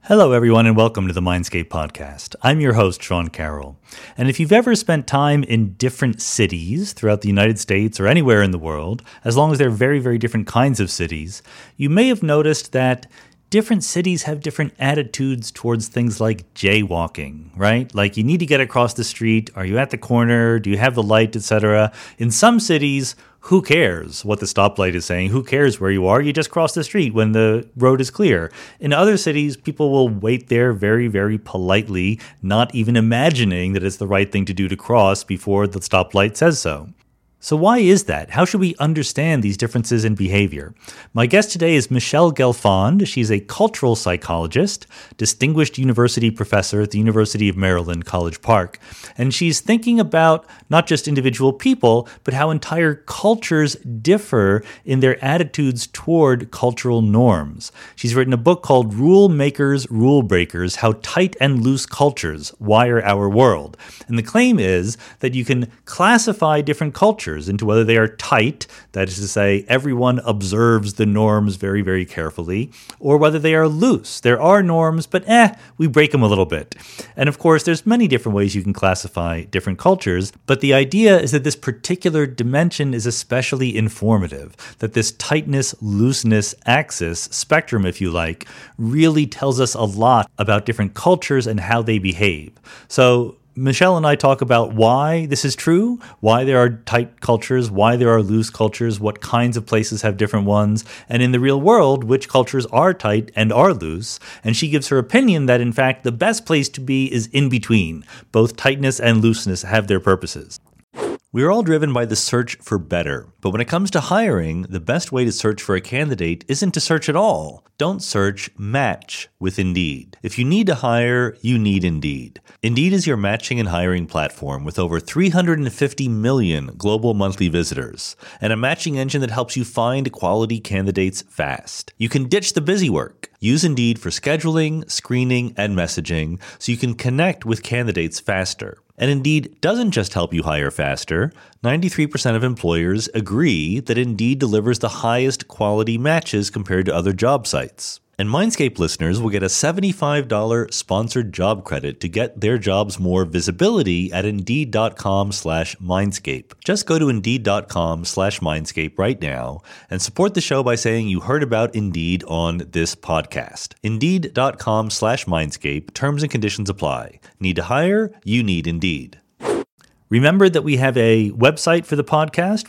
Hello, everyone, and welcome to the Mindscape podcast. I'm your host, Sean Carroll. And if you've ever spent time in different cities throughout the United States or anywhere in the world, as long as they're very, very different kinds of cities, you may have noticed that different cities have different attitudes towards things like jaywalking, right? Like you need to get across the street. Are you at the corner? Do you have the light, etc.? In some cities, who cares what the stoplight is saying? Who cares where you are? You just cross the street when the road is clear. In other cities, people will wait there very, very politely, not even imagining that it's the right thing to do to cross before the stoplight says so. So why is that? How should we understand these differences in behavior? My guest today is Michelle Gelfand. She's a cultural psychologist, distinguished university professor at the University of Maryland, College Park. And she's thinking about not just individual people, but how entire cultures differ in their attitudes toward cultural norms. She's written a book called Rule Makers, Rule Breakers: How Tight and Loose Cultures Wire Our World. And the claim is that you can classify different cultures into whether they are tight, that is to say, everyone observes the norms very, very carefully, or whether they are loose. There are norms, but we break them a little bit. And of course, there's many different ways you can classify different cultures, but the idea is that this particular dimension is especially informative, that this tightness, looseness axis, spectrum if you like, really tells us a lot about different cultures and how they behave. So Michelle and I talk about why this is true, why there are tight cultures, why there are loose cultures, what kinds of places have different ones, and in the real world, which cultures are tight and are loose. And she gives her opinion that, in fact, the best place to be is in between. Both tightness and looseness have their purposes. We are all driven by the search for better, but when it comes to hiring, the best way to search for a candidate isn't to search at all. Don't search, match with Indeed. If you need to hire, you need Indeed. Indeed is your matching and hiring platform with over 350 million global monthly visitors and a matching engine that helps you find quality candidates fast. You can ditch the busy work. Use Indeed for scheduling, screening, and messaging so you can connect with candidates faster. And Indeed doesn't just help you hire faster. 93% of employers agree that Indeed delivers the highest quality matches compared to other job sites. And Mindscape listeners will get a $75 sponsored job credit to get their jobs more visibility at Indeed.com/Mindscape. Just go to Indeed.com/Mindscape right now and support the show by saying you heard about Indeed on this podcast. Indeed.com/Mindscape. Terms and conditions apply. Need to hire? You need Indeed. Remember that we have a website for the podcast,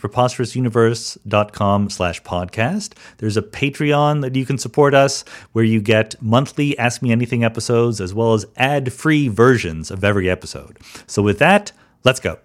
preposterousuniverse.com/podcast. There's a Patreon that you can support us where you get monthly Ask Me Anything episodes as well as ad-free versions of every episode. So with that, let's go.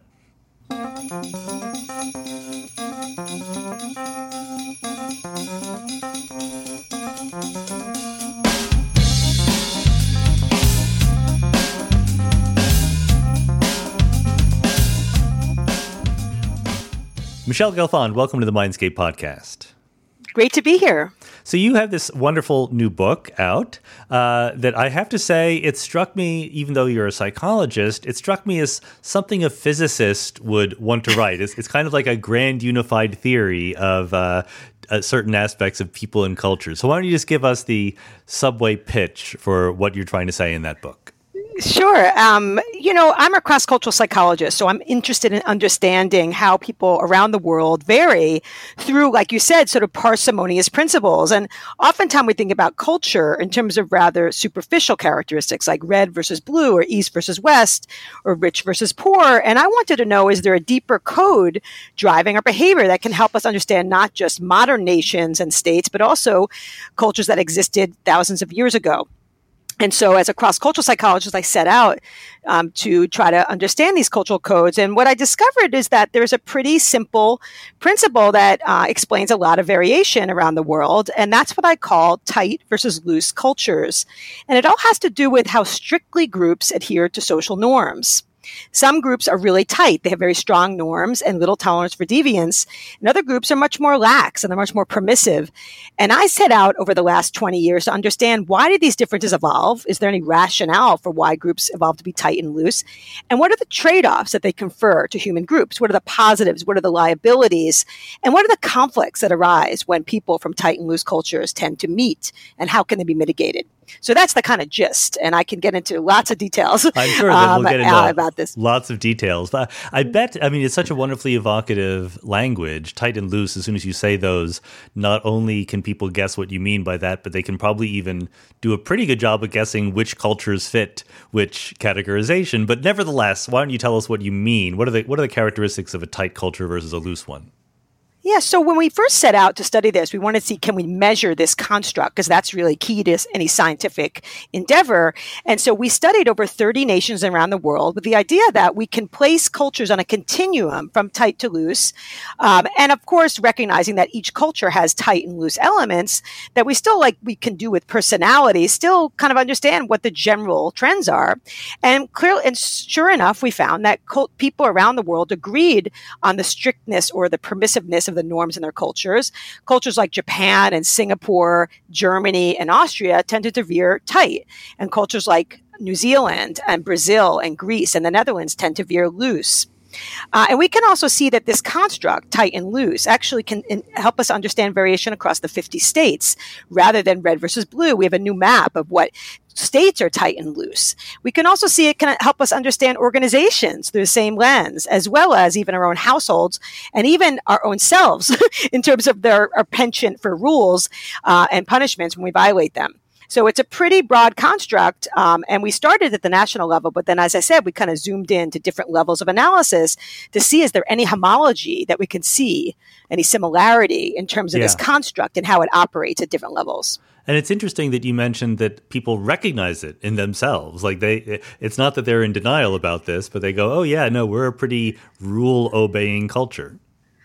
Michelle Gelfand, welcome to the Mindscape podcast. Great to be here. So you have this wonderful new book out that I have to say, it struck me, even though you're a psychologist, it struck me as something a physicist would want to write. It's kind of like a grand unified theory of certain aspects of people and culture. So why don't you just give us the subway pitch for what you're trying to say in that book? Sure. I'm a cross-cultural psychologist, so I'm interested in understanding how people around the world vary through, like you said, sort of parsimonious principles. And oftentimes we think about culture in terms of rather superficial characteristics like red versus blue or east versus west or rich versus poor. And I wanted to know, is there a deeper code driving our behavior that can help us understand not just modern nations and states, but also cultures that existed thousands of years ago? And so as a cross-cultural psychologist, I set out to try to understand these cultural codes. And what I discovered is that there's a pretty simple principle that explains a lot of variation around the world. And that's what I call tight versus loose cultures. And it all has to do with how strictly groups adhere to social norms. Some groups are really tight. They have very strong norms and little tolerance for deviance. And other groups are much more lax and they're much more permissive. And I set out over the last 20 years to understand, why did these differences evolve? Is there any rationale for why groups evolved to be tight and loose? And what are the trade-offs that they confer to human groups? What are the positives? What are the liabilities? And what are the conflicts that arise when people from tight and loose cultures tend to meet? And how can they be mitigated? So that's the kind of gist, and I can get into lots of details. I'm sure that we'll get into about this. Lots of details. But I bet, I mean, it's such a wonderfully evocative language, tight and loose. As soon as you say those, not only can people guess what you mean by that, but they can probably even do a pretty good job of guessing which cultures fit which categorization. But nevertheless, why don't you tell us what you mean? What are the characteristics of a tight culture versus a loose one? Yeah, so when we first set out to study this, we wanted to see, can we measure this construct? Because that's really key to any scientific endeavor. And so we studied over 30 nations around the world with the idea that we can place cultures on a continuum from tight to loose. And of course, recognizing that each culture has tight and loose elements that we still, like we can do with personality, still kind of understand what the general trends are. And clearly, and sure enough, we found that people around the world agreed on the strictness or the permissiveness of the norms in their cultures. Cultures like Japan and Singapore, Germany, and Austria tended to veer tight. And cultures like New Zealand and Brazil and Greece and the Netherlands tend to veer loose. And we can also see that this construct, tight and loose, actually can help us understand variation across the 50 states. Rather than red versus blue, we have a new map of what states are tight and loose. We can also see it can help us understand organizations through the same lens, as well as even our own households and even our own selves in terms of our penchant for rules and punishments when we violate them. So it's a pretty broad construct, and we started at the national level, but then, as I said, we kind of zoomed in to different levels of analysis to see, is there any homology that we can see, any similarity in terms of this construct and how it operates at different levels. And it's interesting that you mentioned that people recognize it in themselves. Like it's not that they're in denial about this, but they go, oh yeah, no, we're a pretty rule-obeying culture.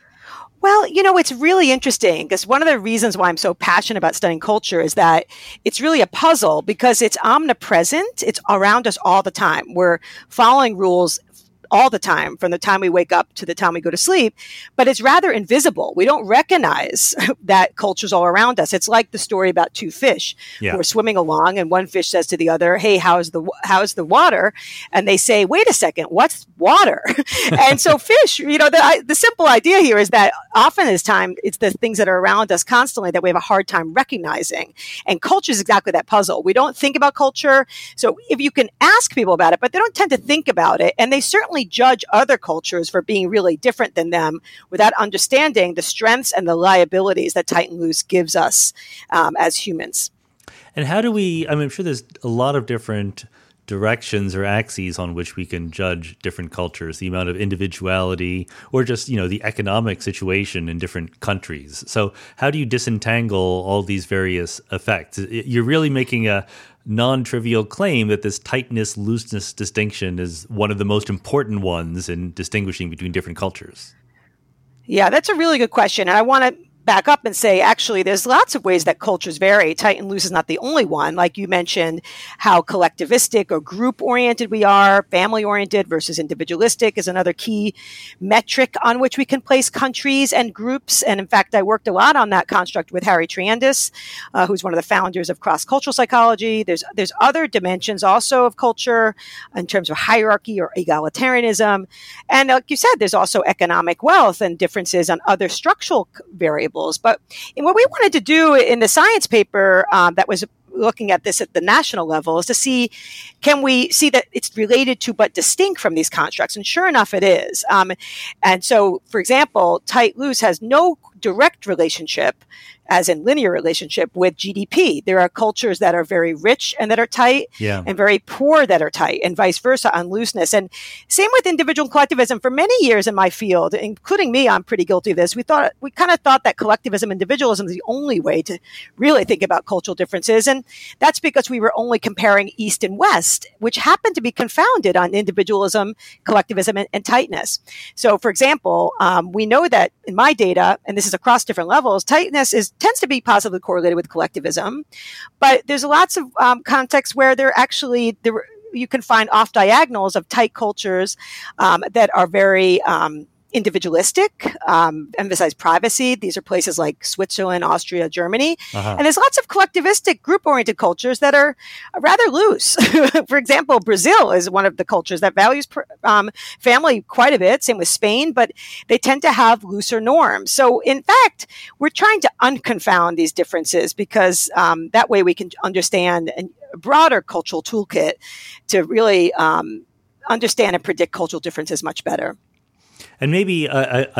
Well, it's really interesting because one of the reasons why I'm so passionate about studying culture is that it's really a puzzle because it's omnipresent. It's around us all the time. We're following rules all the time, from the time we wake up to the time we go to sleep, but it's rather invisible. We don't recognize that culture's all around us. It's like the story about two fish who are swimming along, and one fish says to the other, "Hey, how's the water?" And they say, "Wait a second, what's water?" And so fish, the simple idea here is that often this time it's the things that are around us constantly that we have a hard time recognizing. And culture is exactly that puzzle. We don't think about culture. So if you can ask people about it, but they don't tend to think about it, and they certainly judge other cultures for being really different than them without understanding the strengths and the liabilities that tight and loose gives us as humans. And how do I'm sure there's a lot of different directions or axes on which we can judge different cultures, the amount of individuality or just, the economic situation in different countries. So how do you disentangle all these various effects? You're really making a non-trivial claim that this tightness-looseness distinction is one of the most important ones in distinguishing between different cultures. Yeah, that's a really good question. And I want to back up and say, actually, there's lots of ways that cultures vary. Tight and loose is not the only one. Like you mentioned, how collectivistic or group-oriented we are, family-oriented versus individualistic is another key metric on which we can place countries and groups. And in fact, I worked a lot on that construct with Harry Triandis, who's one of the founders of cross-cultural psychology. There's other dimensions also of culture in terms of hierarchy or egalitarianism. And like you said, there's also economic wealth and differences on other structural variables. But what we wanted to do in the science paper that was looking at this at the national level is to see, can we see that it's related to but distinct from these constructs? And sure enough, it is. And so, for example, tight-loose has no direct relationship, as in linear relationship, with GDP. There are cultures that are very rich and that are tight, and very poor that are tight, and vice versa on looseness. And same with individual collectivism. For many years in my field, including me, I'm pretty guilty of this. We kind of thought that collectivism, individualism is the only way to really think about cultural differences. And that's because we were only comparing East and West, which happened to be confounded on individualism, collectivism, and tightness. So, for example, we know that in my data, and this is across different levels, tightness tends to be positively correlated with collectivism, but there's lots of contexts where you can find off diagonals of tight cultures that are very individualistic, emphasize privacy. These are places like Switzerland, Austria, Germany. And there's lots of collectivistic, group-oriented cultures that are rather loose. For example, Brazil is one of the cultures that values family quite a bit, same with Spain, but they tend to have looser norms. So in fact, we're trying to unconfound these differences because that way we can understand a broader cultural toolkit to really understand and predict cultural differences much better. And maybe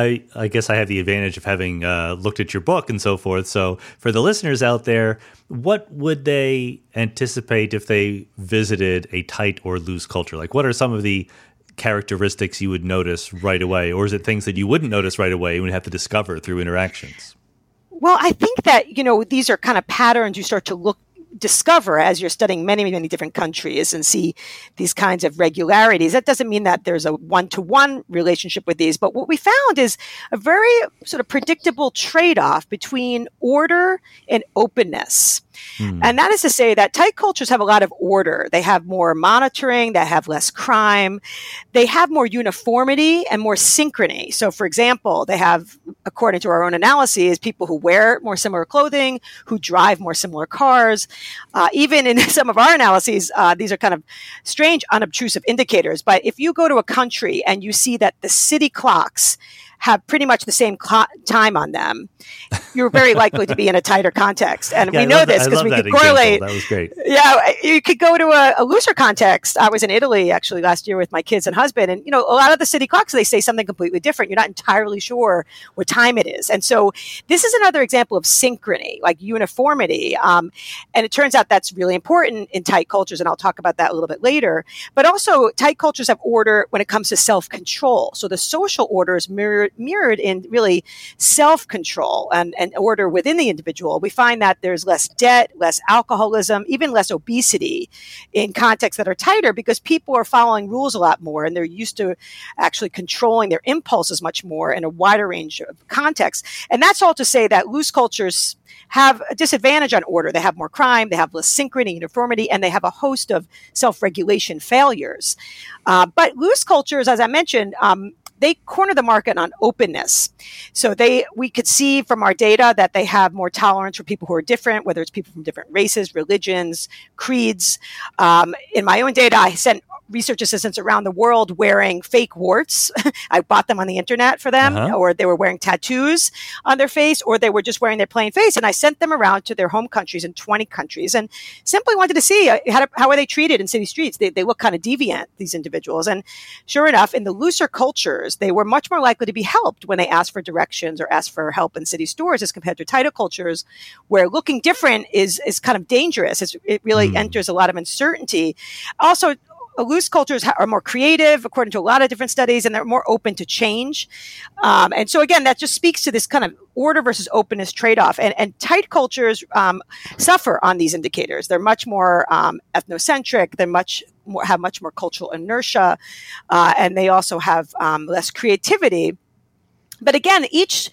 I guess I have the advantage of having looked at your book and so forth. So for the listeners out there, what would they anticipate if they visited a tight or loose culture? Like, what are some of the characteristics you would notice right away? Or is it things that you wouldn't notice right away and would have to discover through interactions? Well, I think that, these are kind of patterns you start to discover as you're studying many, many different countries and see these kinds of regularities. That doesn't mean that there's a one-to-one relationship with these, but what we found is a very sort of predictable trade-off between order and openness. And that is to say that tight cultures have a lot of order. They have more monitoring, they have less crime, they have more uniformity and more synchrony. So for example, they have, according to our own analyses, people who wear more similar clothing, who drive more similar cars. Even in some of our analyses, these are kind of strange, unobtrusive indicators. But if you go to a country and you see that the city clocks have pretty much the same time on them, you're very likely to be in a tighter context. And we know this because we could correlate. That was great. Yeah, you could go to a looser context. I was in Italy actually last year with my kids and husband. And, a lot of the city clocks, they say something completely different. You're not entirely sure what time it is. And so this is another example of synchrony, like uniformity. And it turns out that's really important in tight cultures. And I'll talk about that a little bit later. But also tight cultures have order when it comes to self-control. So the social order is mirrored in really self-control and order within the individual. We find that there's less debt, less alcoholism, even less obesity in contexts that are tighter because people are following rules a lot more and they're used to actually controlling their impulses much more in a wider range of contexts. And that's all to say that loose cultures have a disadvantage on order. They have more crime, they have less synchrony, uniformity, and they have a host of self-regulation failures. But loose cultures, as I mentioned, they corner the market on openness. So we could see from our data that they have more tolerance for people who are different, whether it's people from different races, religions, creeds. In my own data, I sent research assistants around the world wearing fake warts. I bought them on the internet for them, or they were wearing tattoos on their face, or they were just wearing their plain face. And I sent them around to their home countries in 20 countries and simply wanted to see how are they treated in city streets. They look kind of deviant, these individuals. And sure enough, in the looser cultures, they were much more likely to be helped when they asked for directions or asked for help in city stores as compared to tighter cultures where looking different is kind of dangerous. It really enters a lot of uncertainty. Also, loose cultures are more creative, according to a lot of different studies, and they're more open to change. And so, again, that just speaks to this kind of order versus openness trade-off. And tight cultures suffer on these indicators. They're much more ethnocentric. They have much more cultural inertia, and they also have less creativity. But again, each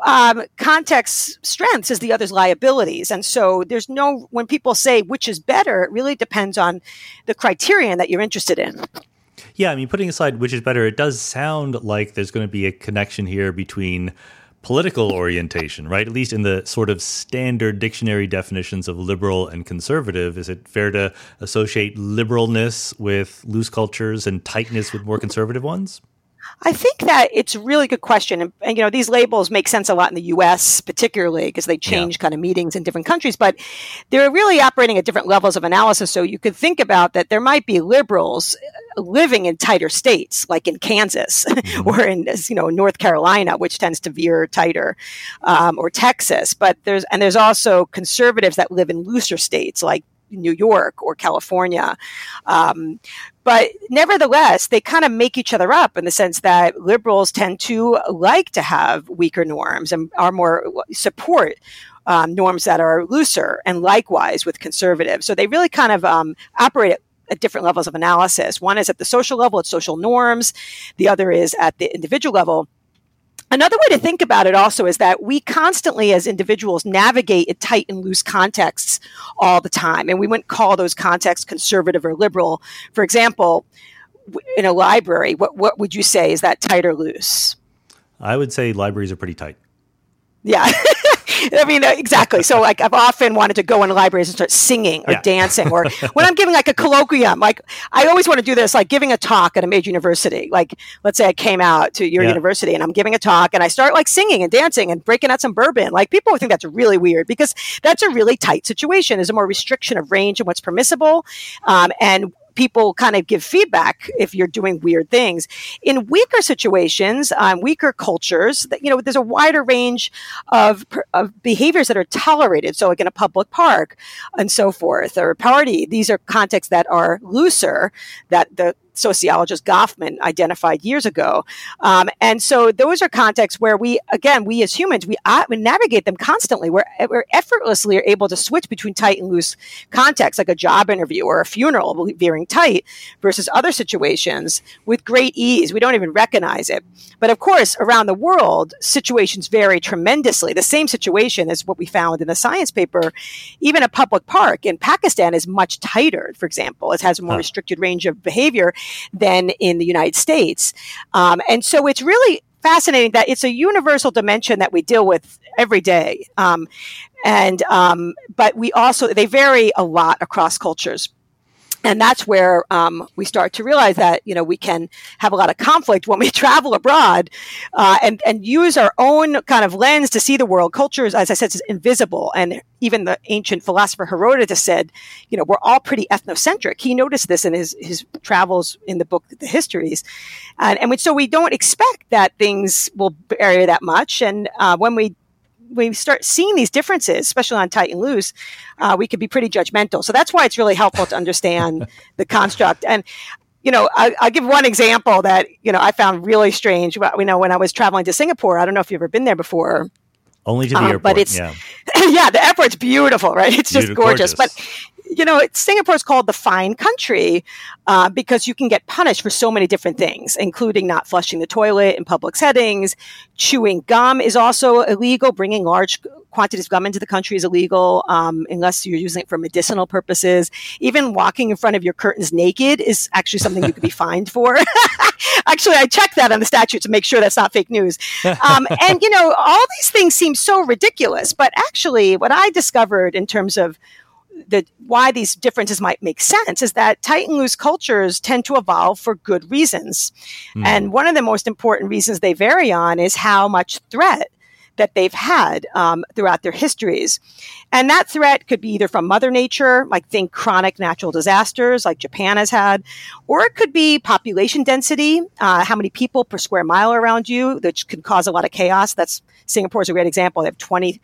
context strengths is the other's liabilities. And so when people say which is better, it really depends on the criterion that you're interested in. Yeah, I mean, putting aside which is better, it does sound like there's going to be a connection here between political orientation, right? At least in the sort of standard dictionary definitions of liberal and conservative. Is it fair to associate liberalness with loose cultures and tightness with more conservative ones? I think that it's a really good question. And these labels make sense a lot in the U.S., particularly because they change kind of meetings in different countries, but they're really operating at different levels of analysis. So you could think about that there might be liberals living in tighter states, like in Kansas or in North Carolina, which tends to veer tighter, or Texas. But there's also conservatives that live in looser states, like New York or California. But nevertheless, they kind of make each other up in the sense that liberals tend to like to have weaker norms and are more support norms that are looser, and likewise with conservatives. So they really kind of operate at different levels of analysis. One is at the social level, it's social norms. The other is at the individual level. Another way to think about it also is that we constantly as individuals navigate in tight and loose contexts all the time. And we wouldn't call those contexts conservative or liberal. For example, in a library, what would you say? Is that tight or loose? I would say libraries are pretty tight. Yeah. I mean, exactly. So like I've often wanted to go into libraries and start singing or dancing, or when I'm giving like a colloquium, like I always want to do this, like giving a talk at a major university. Like let's say I came out to your university and I'm giving a talk and I start like singing and dancing and breaking out some bourbon. Like people would think that's really weird because that's a really tight situation. There's a more restriction of range and what's permissible. And people kind of give feedback if you're doing weird things. In weaker situations, weaker cultures, there's a wider range of behaviors that are tolerated. So like in a public park and so forth, or a party, these are contexts that are looser, that the sociologist Goffman identified years ago. And so those are contexts where we as humans, we navigate them constantly. We're effortlessly are able to switch between tight and loose contexts, like a job interview or a funeral, veering tight versus other situations with great ease. We don't even recognize it. But of course, around the world, situations vary tremendously. The same situation as what we found in the science paper, even a public park in Pakistan is much tighter, for example. It has a more restricted range of behavior than in the United States. And so it's really fascinating that it's a universal dimension that we deal with every day. But they vary a lot across cultures. And that's where we start to realize that, we can have a lot of conflict when we travel abroad and use our own kind of lens to see the world. Culture, as I said, is invisible. And even the ancient philosopher Herodotus said, we're all pretty ethnocentric. He noticed this in his travels in the book, The Histories. So we don't expect that things will vary that much. And when we start seeing these differences, especially on tight and loose, we could be pretty judgmental. So that's why it's really helpful to understand the construct. And, I'll give one example that, I found really strange. When I was traveling to Singapore, I don't know if you've ever been there before. Only to the airport, but it's, the airport's beautiful, right? It's just gorgeous. But Singapore's called the fine country because you can get punished for so many different things, including not flushing the toilet in public settings. Chewing gum is also illegal. Bringing large quantities of gum into the country is illegal unless you're using it for medicinal purposes. Even walking in front of your curtains naked is actually something you could be fined for. Actually, I checked that on the statute to make sure that's not fake news. All these things seem so ridiculous. But actually, what I discovered in terms of why these differences might make sense is that tight and loose cultures tend to evolve for good reasons. And one of the most important reasons they vary on is how much threat that they've had throughout their histories. And that threat could be either from Mother Nature, like think chronic natural disasters like Japan has had, or it could be population density, how many people per square mile around you, which can cause a lot of chaos. Singapore is a great example. They have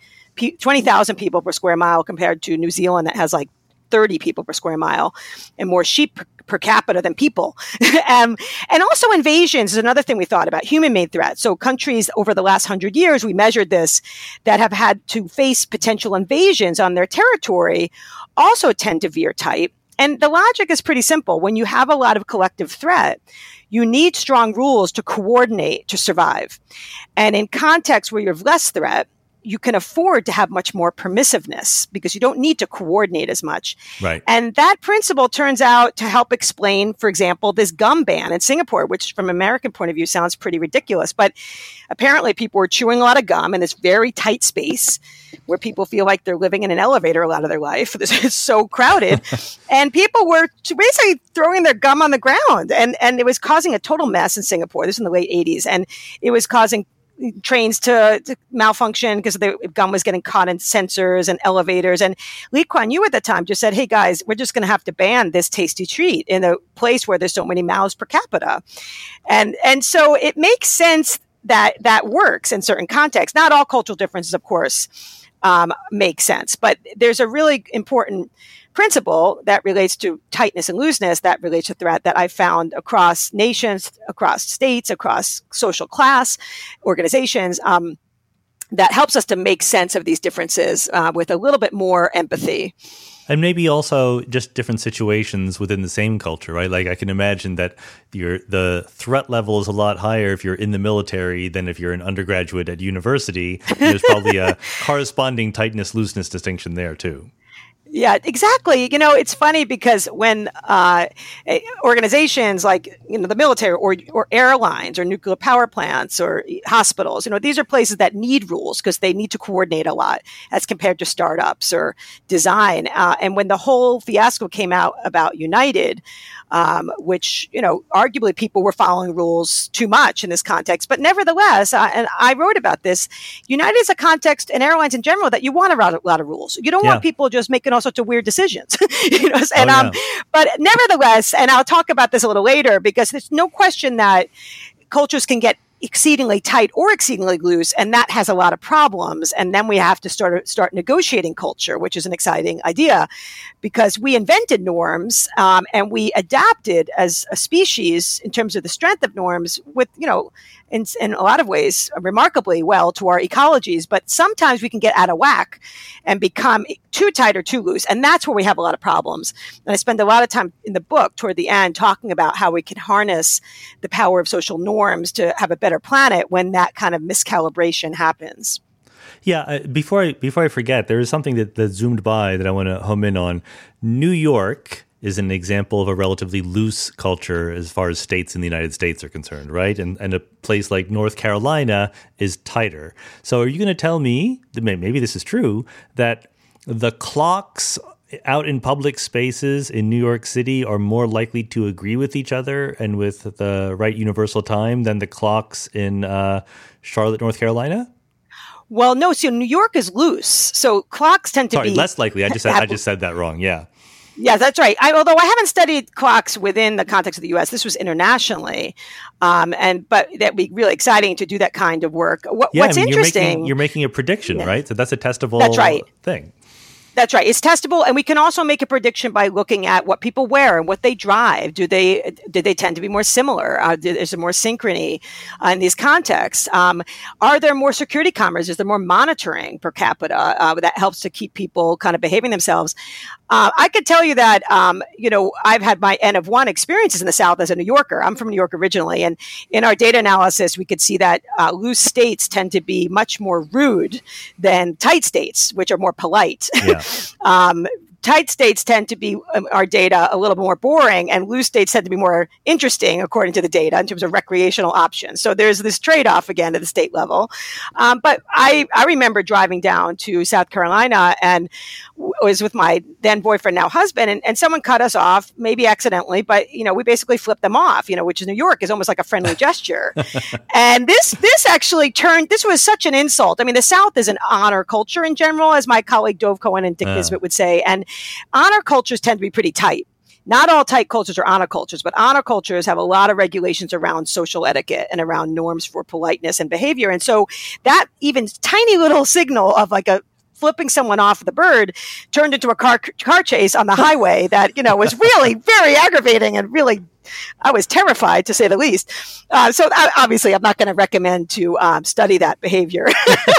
20,000 people per square mile compared to New Zealand that has like 30 people per square mile and more sheep per capita than people. And also invasions is another thing we thought about, human-made threats. So countries over the last 100 years, we measured this, that have had to face potential invasions on their territory also tend to veer tight. And the logic is pretty simple. When you have a lot of collective threat, you need strong rules to coordinate to survive. And in contexts where you have less threat, you can afford to have much more permissiveness because you don't need to coordinate as much. Right. And that principle turns out to help explain, for example, this gum ban in Singapore, which from an American point of view sounds pretty ridiculous. But apparently people were chewing a lot of gum in this very tight space where people feel like they're living in an elevator a lot of their life. It's so crowded. And people were basically throwing their gum on the ground. And it was causing a total mess in Singapore. This is in the late 80s. And it was causing trains to malfunction because the gum was getting caught in sensors and elevators. And Lee Kuan Yew at the time just said, hey guys, we're just going to have to ban this tasty treat in a place where there's so many mouths per capita. And so it makes sense that works in certain contexts. Not all cultural differences, of course, make sense, but there's a really important principle that relates to tightness and looseness, that relates to threat, that I found across nations, across states, across social class, organizations, that helps us to make sense of these differences with a little bit more empathy. And maybe also just different situations within the same culture, right? Like I can imagine that the threat level is a lot higher if you're in the military than if you're an undergraduate at university. There's probably a corresponding tightness-looseness distinction there too. Yeah, exactly. It's funny because when organizations like the military or airlines or nuclear power plants or hospitals, these are places that need rules because they need to coordinate a lot as compared to startups or design. And when the whole fiasco came out about United, which arguably people were following rules too much in this context, but nevertheless, and I wrote about this. United is a context, and airlines in general, that you want a lot of rules. You don't want people just making all sorts of weird decisions. But nevertheless, and I'll talk about this a little later, because there's no question that cultures can get exceedingly tight or exceedingly loose, and that has a lot of problems. And then we have to start negotiating culture, which is an exciting idea, because we invented norms and we adapted as a species in terms of the strength of norms with, in a lot of ways, remarkably well to our ecologies. But sometimes we can get out of whack and become too tight or too loose. And that's where we have a lot of problems. And I spend a lot of time in the book toward the end talking about how we can harness the power of social norms to have a better planet when that kind of miscalibration happens. Yeah, before I forget, there is something that zoomed by that I want to home in on. New York is an example of a relatively loose culture as far as states in the United States are concerned, right? And a place like North Carolina is tighter. So are you going to tell me, maybe this is true, that the clocks out in public spaces in New York City are more likely to agree with each other and with the right universal time than the clocks in Charlotte, North Carolina? Well, no. So New York is loose. So clocks tend to be less likely. I just said that wrong. Yeah. Yeah, that's right. Although I haven't studied clocks within the context of the U.S., this was internationally, but that'd be really exciting to do that kind of work. What's interesting, you're making a prediction, right? So that's a testable thing. That's right. It's testable, and we can also make a prediction by looking at what people wear and what they drive. Do they tend to be more similar? Is there more synchrony in these contexts? Are there more security cameras? Is there more monitoring per capita that helps to keep people kind of behaving themselves? I could tell you that, I've had my N of 1 experiences in the South as a New Yorker. I'm from New York originally. And in our data analysis, we could see that loose states tend to be much more rude than tight states, which are more polite. Yeah. Tight states tend to be, our data, a little more boring, and loose states tend to be more interesting, according to the data, in terms of recreational options. So there's this trade-off again at the state level. But I remember driving down to South Carolina and was with my then boyfriend, now husband, and someone cut us off, maybe accidentally, but we basically flipped them off, which in New York is almost like a friendly gesture. And this actually this was such an insult. I mean, the South is an honor culture in general, as my colleague Dove Cohen and Dick Nisbet would say, and honor cultures tend to be pretty tight. Not all tight cultures are honor cultures, but honor cultures have a lot of regulations around social etiquette and around norms for politeness and behavior. And so that even tiny little signal of like a flipping someone off the bird turned into a car chase on the highway that, was really very aggravating and really, I was terrified, to say the least. So obviously, I'm not going to recommend to study that behavior.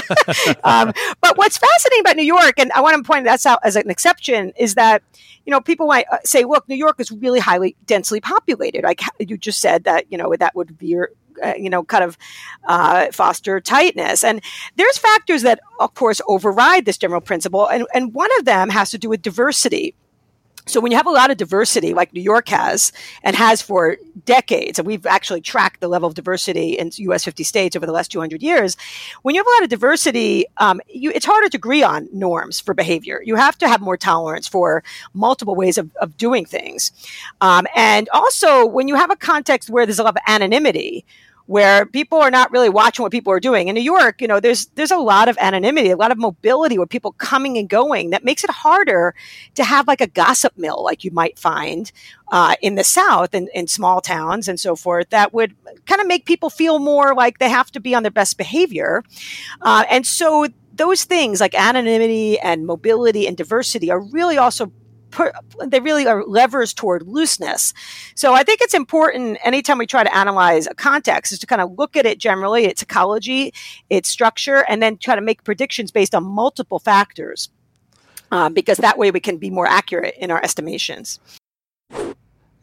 But what's fascinating about New York, and I want to point that out as an exception, is that people might say, look, New York is really highly densely populated. Like you just said that, that would be your kind of foster tightness. And there's factors that, of course, override this general principle. And one of them has to do with diversity. So when you have a lot of diversity, like New York has, and has for decades, and we've actually tracked the level of diversity in U.S. 50 states over the last 200 years, when you have a lot of diversity, it's harder to agree on norms for behavior. You have to have more tolerance for multiple ways of doing things. And also, when you have a context where there's a lot of anonymity, where people are not really watching what people are doing. In New York, there's a lot of anonymity, a lot of mobility with people coming and going that makes it harder to have like a gossip mill like you might find in the South and in small towns and so forth that would kind of make people feel more like they have to be on their best behavior. And so those things like anonymity and mobility and diversity are really also they really are levers toward looseness. So I think it's important anytime we try to analyze a context is to kind of look at it generally, its ecology, its structure, and then try to make predictions based on multiple factors, because that way we can be more accurate in our estimations.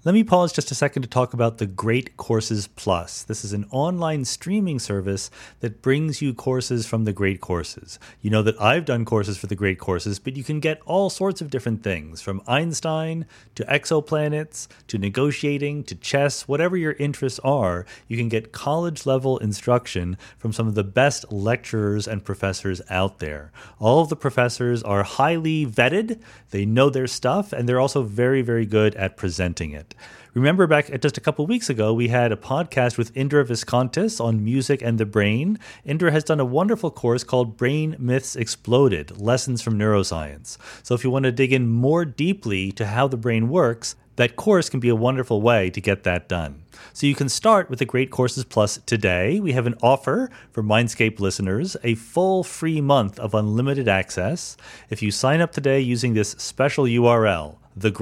Let me pause just a second to talk about the Great Courses Plus. This is an online streaming service that brings you courses from the Great Courses. You know that I've done courses for the Great Courses, but you can get all sorts of different things, from Einstein to exoplanets to negotiating to chess, whatever your interests are. You can get college-level instruction from some of the best lecturers and professors out there. All of the professors are highly vetted, they know their stuff, and they're also very, very good at presenting it. Remember back just a couple weeks ago, we had a podcast with Indra Viskontas on music and the brain. Indra has done a wonderful course called Brain Myths Exploded, Lessons from Neuroscience. So if you want to dig in more deeply to how the brain works, that course can be a wonderful way to get that done. So you can start with the Great Courses Plus today. We have an offer for Mindscape listeners, a full free month of unlimited access. If you sign up today using this special URL,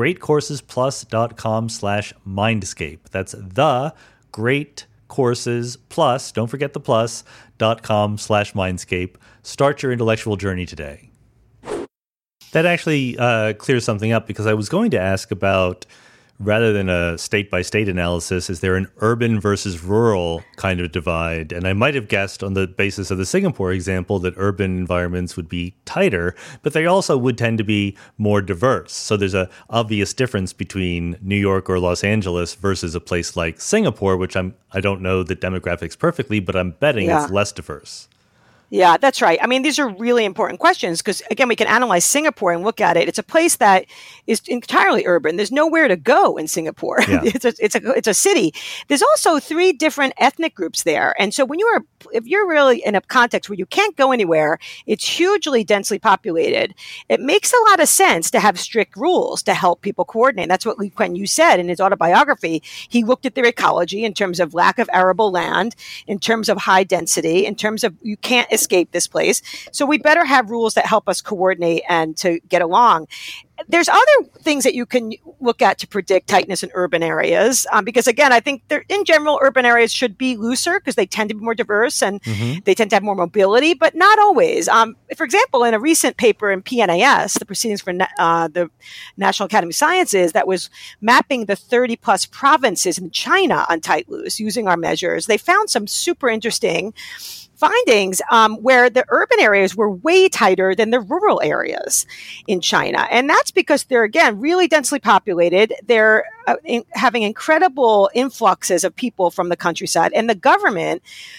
thegreatcoursesplus.com/mindscape. That's thegreatcoursesplus, don't forget the plus.com/mindscape. Start your intellectual journey today. That actually clears something up, because I was going to ask about, rather than a state-by-state analysis, is there an urban versus rural kind of divide? And I might have guessed on the basis of the Singapore example that urban environments would be tighter, but they also would tend to be more diverse. So there's an obvious difference between New York or Los Angeles versus a place like Singapore, which I don't know the demographics perfectly, but I'm betting it's less diverse. Yeah, that's right. I mean, these are really important questions because, again, we can analyze Singapore and look at it. It's a place that is entirely urban. There's nowhere to go in Singapore. Yeah. It's a city. There's also 3 different ethnic groups there. And so if you're really in a context where you can't go anywhere, it's hugely densely populated. It makes a lot of sense to have strict rules to help people coordinate. That's what Lee Kuan Yew said in his autobiography. He looked at their ecology in terms of lack of arable land, in terms of high density, in terms of you can't escape this place. So we better have rules that help us coordinate and to get along. There's other things that you can look at to predict tightness in urban areas, because, again, I think in general, urban areas should be looser because they tend to be more diverse and they tend to have more mobility, but not always. For example, in a recent paper in PNAS, the Proceedings for the National Academy of Sciences, that was mapping the 30-plus provinces in China on tight-loose using our measures, they found some super interesting findings where the urban areas were way tighter than the rural areas in China. And that's because they're, again, really densely populated. They're having incredible influxes of people from the countryside. And the government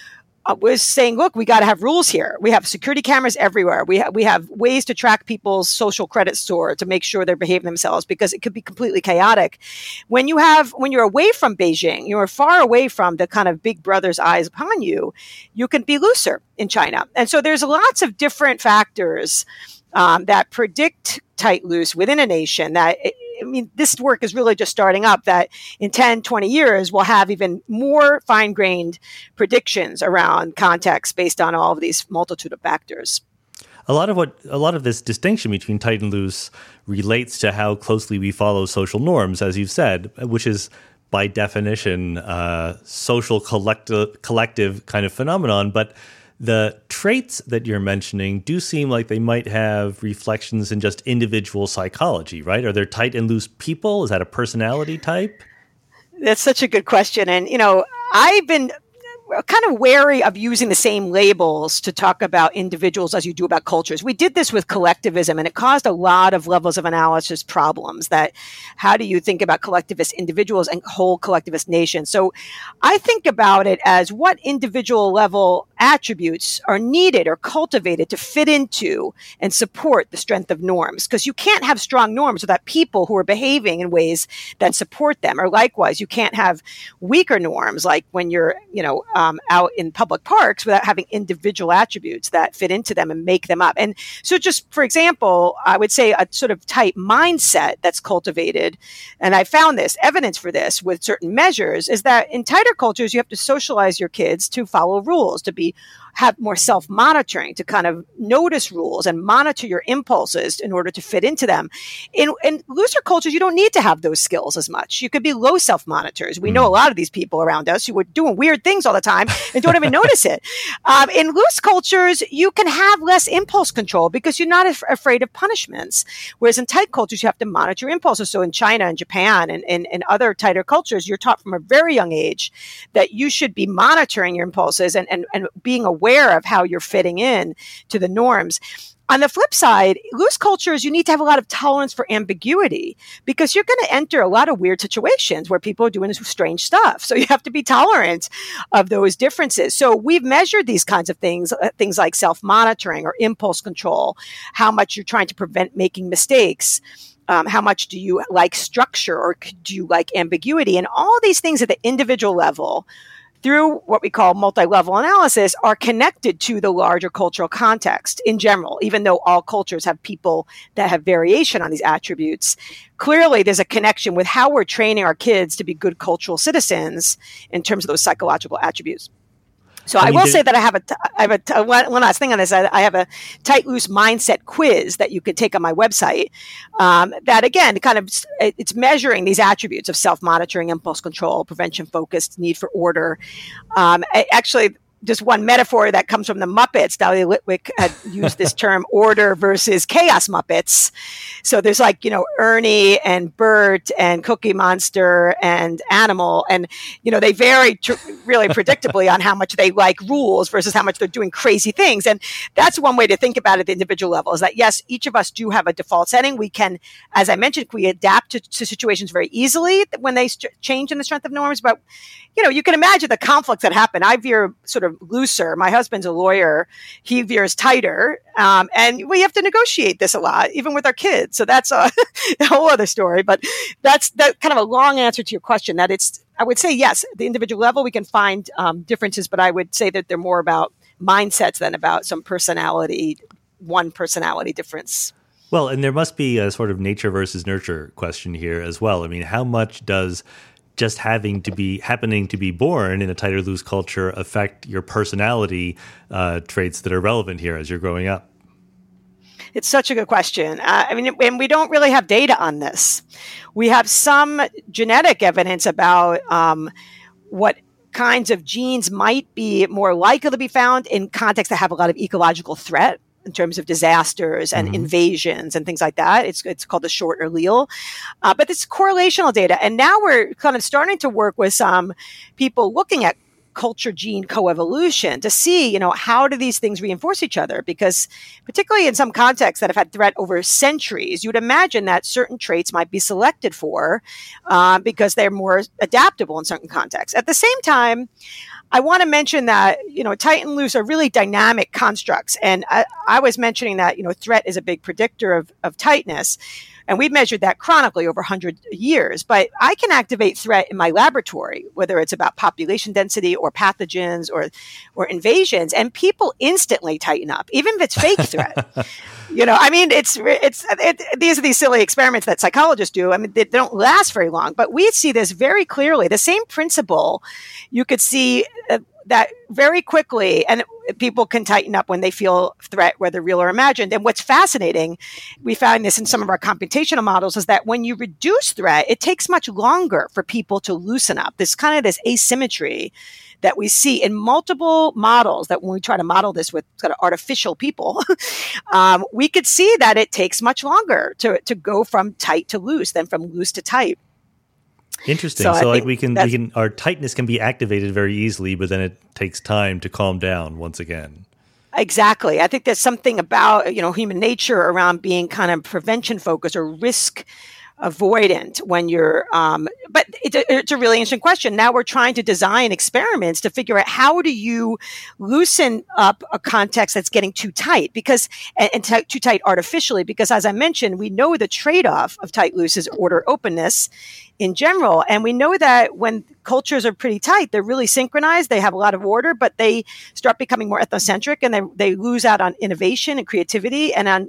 was saying, look, we got to have rules here. We have security cameras everywhere. We have ways to track people's social credit score to make sure they're behaving themselves, because it could be completely chaotic. When you're away from Beijing, you're far away from the kind of big brother's eyes upon you, you can be looser in China. And so there's lots of different factors that predict tight loose within a nation that, this work is really just starting up, that in 10, 20 years, we'll have even more fine-grained predictions around context based on all of these multitude of factors. A lot of this distinction between tight and loose relates to how closely we follow social norms, as you've said, which is by definition social collective kind of phenomenon. But the traits that you're mentioning do seem like they might have reflections in just individual psychology, right? Are there tight and loose people? Is that a personality type? That's such a good question. And, I've been kind of wary of using the same labels to talk about individuals as you do about cultures. We did this with collectivism, and it caused a lot of levels of analysis problems. That how do you think about collectivist individuals and whole collectivist nations? So I think about it as what individual level attributes are needed or cultivated to fit into and support the strength of norms. Because you can't have strong norms without people who are behaving in ways that support them. Or likewise, you can't have weaker norms, like when you're, out in public parks, without having individual attributes that fit into them and make them up. And so just, for example, I would say a sort of type mindset that's cultivated, and I found this evidence for this with certain measures, is that in tighter cultures, you have to socialize your kids to follow rules, to be have more self-monitoring to kind of notice rules and monitor your impulses in order to fit into them. In looser cultures, you don't need to have those skills as much. You could be low self-monitors. We know a lot of these people around us who are doing weird things all the time and don't even notice it. In loose cultures, you can have less impulse control because you're not afraid of punishments. Whereas in tight cultures, you have to monitor your impulses. So in China and Japan and other tighter cultures, you're taught from a very young age that you should be monitoring your impulses and being aware of how you're fitting in to the norms. On the flip side, loose cultures, you need to have a lot of tolerance for ambiguity because you're going to enter a lot of weird situations where people are doing strange stuff. So you have to be tolerant of those differences. So we've measured these kinds of things like self-monitoring or impulse control, how much you're trying to prevent making mistakes. How much do you like structure or do you like ambiguity? And all these things at the individual level through what we call multi-level analysis are connected to the larger cultural context in general, even though all cultures have people that have variation on these attributes. Clearly, there's a connection with how we're training our kids to be good cultural citizens in terms of those psychological attributes. So I will say that I have one last thing on this. I have a tight loose mindset quiz that you could take on my website. That again, it's measuring these attributes of self-monitoring, impulse control, prevention focused, need for order. Actually, just one metaphor that comes from the Muppets. Dahlia Litwick had used this term order versus chaos Muppets. So there's Ernie and Bert and Cookie Monster and Animal. And, they vary really predictably on how much they like rules versus how much they're doing crazy things. And that's one way to think about it at the individual level is that, yes, each of us do have a default setting. We can, as I mentioned, we adapt to situations very easily when they change in the strength of norms. But, you can imagine the conflicts that happen. I veer sort of looser. My husband's a lawyer. He veers tighter. And we have to negotiate this a lot, even with our kids. So that's a whole other story. But that's kind of a long answer to your question that I would say, yes, at the individual level, we can find differences, but I would say that they're more about mindsets than about one personality difference. Well, and there must be a sort of nature versus nurture question here as well. I mean, how much does just happening to be born in a tighter loose culture affect your personality traits that are relevant here as you're growing up? It's such a good question. And we don't really have data on this. We have some genetic evidence about what kinds of genes might be more likely to be found in contexts that have a lot of ecological threat in terms of disasters and invasions and things like that. It's called the short allele. But it's correlational data. And now we're kind of starting to work with some people looking at culture gene coevolution to see, how do these things reinforce each other? Because particularly in some contexts that have had threat over centuries, you would imagine that certain traits might be selected for because they're more adaptable in certain contexts. At the same time, I want to mention that, tight and loose are really dynamic constructs. And I was mentioning that, threat is a big predictor of tightness. And we've measured that chronically over 100 years. But I can activate threat in my laboratory, whether it's about population density or pathogens or invasions, and people instantly tighten up, even if it's fake threat. These are these silly experiments that psychologists do. I mean, they don't last very long, but we see this very clearly. The same principle, you could see that very quickly, and people can tighten up when they feel threat, whether real or imagined. And what's fascinating, we found this in some of our computational models, is that when you reduce threat, it takes much longer for people to loosen up. This asymmetry that we see in multiple models, that when we try to model this with sort of artificial people, we could see that it takes much longer to go from tight to loose than from loose to tight. Interesting. So our tightness can be activated very easily, but then it takes time to calm down once again. Exactly. I think there's something about, human nature around being kind of prevention focused or risk avoidant when you're, but it's a really interesting question. Now we're trying to design experiments to figure out how do you loosen up a context that's getting too tight and too tight artificially, because as I mentioned, we know the trade-off of tight loose is order openness in general. And we know that when cultures are pretty tight, they're really synchronized. They have a lot of order, but they start becoming more ethnocentric and they lose out on innovation and creativity and on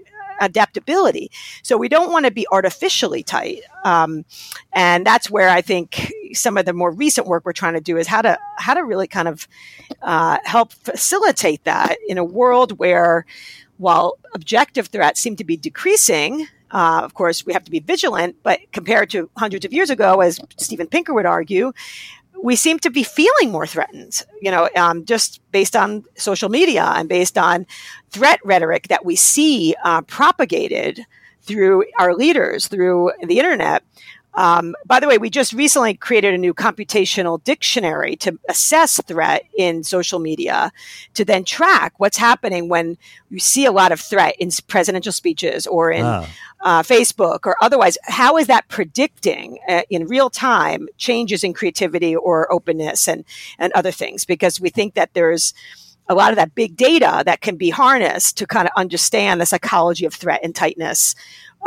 adaptability. So we don't want to be artificially tight. And that's where I think some of the more recent work we're trying to do is how to really kind of help facilitate that in a world where, while objective threats seem to be decreasing, of course, we have to be vigilant, but compared to hundreds of years ago, as Steven Pinker would argue, we seem to be feeling more threatened, just based on social media and based on threat rhetoric that we see propagated through our leaders, through the internet. By the way, we just recently created a new computational dictionary to assess threat in social media, to then track what's happening when you see a lot of threat in presidential speeches or in Facebook or otherwise. How is that predicting in real time changes in creativity or openness and other things? Because we think that there's a lot of that big data that can be harnessed to kind of understand the psychology of threat and tightness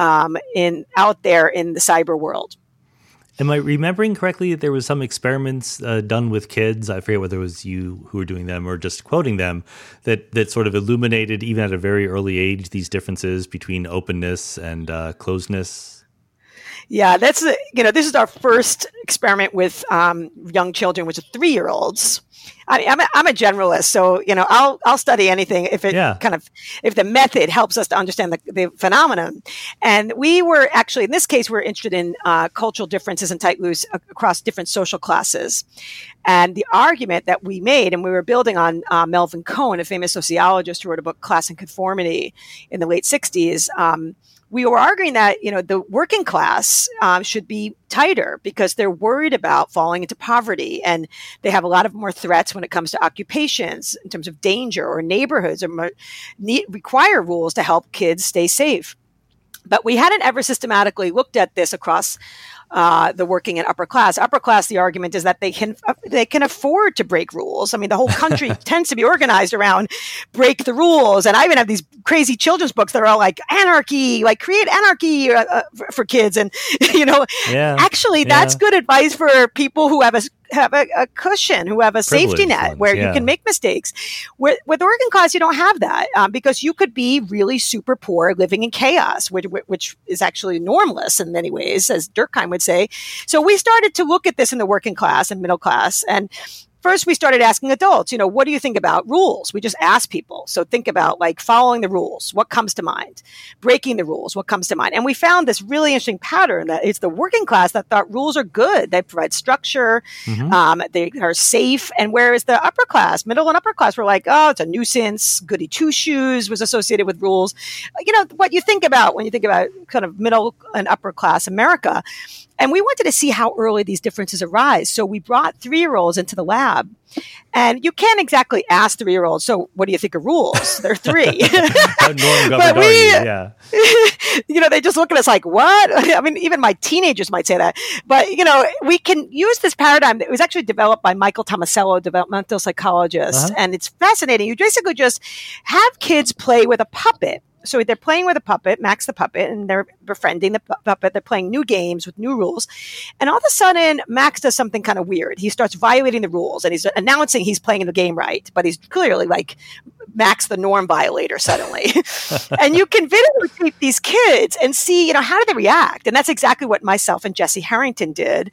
out there in the cyber world. Am I remembering correctly that there was some experiments done with kids? I forget whether it was you who were doing them or just quoting them that sort of illuminated, even at a very early age, these differences between openness and closedness. Yeah, this is our first experiment with young children, which are 3-year-olds. I'm a generalist, so I'll study anything if it if the method helps us to understand the phenomenon. And we were actually, in this case, we're interested in cultural differences in tight loose across different social classes. And the argument that we made, and we were building on Melvin Cohen, a famous sociologist who wrote a book, Class and Conformity, in the late 60s. We were arguing that, the working class should be tighter because they're worried about falling into poverty, and they have a lot of more threats when it comes to occupations in terms of danger, or neighborhoods require rules to help kids stay safe. But we hadn't ever systematically looked at this across the working and upper class. Upper class, the argument is that they can afford to break rules. I mean, the whole country tends to be organized around break the rules. And I even have these crazy children's books that are all like anarchy, like create anarchy for kids. And, that's good advice for people who have a cushion, who have a safety net where you can make mistakes. With working class, you don't have that because you could be really super poor living in chaos, which is actually normless in many ways, as Durkheim would say. So we started to look at this in the working class and middle class. And first, we started asking adults, what do you think about rules? We just asked people. So think about like following the rules. What comes to mind? Breaking the rules. What comes to mind? And we found this really interesting pattern that it's the working class that thought rules are good. They provide structure. They are safe. And whereas the upper class, middle and upper class were like, oh, it's a nuisance. Goody two shoes was associated with rules. What you think about when you think about kind of middle and upper class America. And we wanted to see how early these differences arise. So we brought 3-year-olds into the lab. And you can't exactly ask 3-year-olds, so what do you think of rules? They're 3. But they just look at us like, what? I mean, even my teenagers might say that. But, we can use this paradigm that was actually developed by Michael Tomasello, developmental psychologist. And it's fascinating. You basically just have kids play with a puppet. So they're playing with a puppet, Max the puppet, and they're befriending the puppet. They're playing new games with new rules. And all of a sudden, Max does something kind of weird. He starts violating the rules, and he's announcing he's playing the game right. But he's clearly like Max the norm violator suddenly. And you can videotape these kids and see, how do they react? And that's exactly what myself and Jesse Harrington did.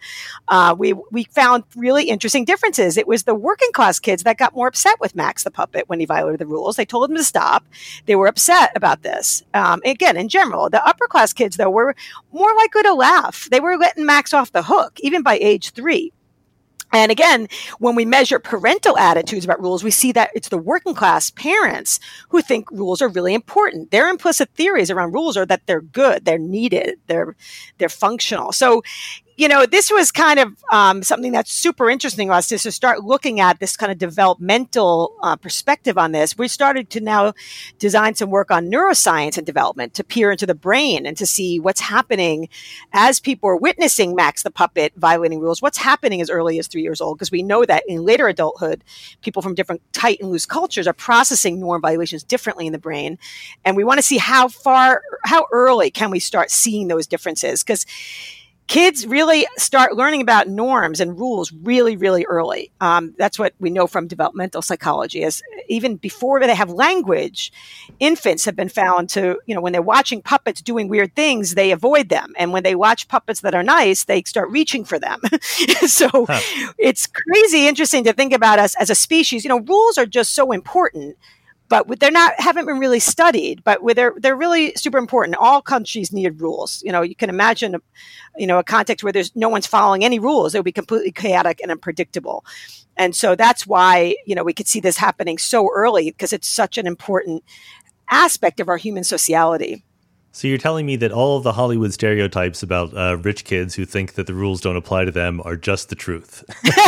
We found really interesting differences. It was the working class kids that got more upset with Max the puppet when he violated the rules. They told him to stop. They were upset about this. Again, in general, the upper class kids, though, were more likely to laugh. They were letting Max off the hook, even by age 3. And again, when we measure parental attitudes about rules, we see that it's the working class parents who think rules are really important. Their implicit theories around rules are that they're good, they're needed, they're functional. So, this was kind of something that's super interesting to us, is to start looking at this kind of developmental perspective on this. We started to now design some work on neuroscience and development to peer into the brain and to see what's happening as people are witnessing Max the puppet violating rules, what's happening as early as 3 years old, because we know that in later adulthood, people from different tight and loose cultures are processing norm violations differently in the brain. And we want to see how early can we start seeing those differences, because kids really start learning about norms and rules really, really early. That's what we know from developmental psychology, is even before they have language, infants have been found to, when they're watching puppets doing weird things, they avoid them. And when they watch puppets that are nice, they start reaching for them. So it's crazy interesting to think about us as a species. Rules are just so important, but haven't been really studied, but they're really super important. All countries need rules. You can imagine, a context where there's no one's following any rules. It would be completely chaotic and unpredictable. And so that's why, we could see this happening so early, because it's such an important aspect of our human sociality. So you're telling me that all of the Hollywood stereotypes about rich kids who think that the rules don't apply to them are just the truth?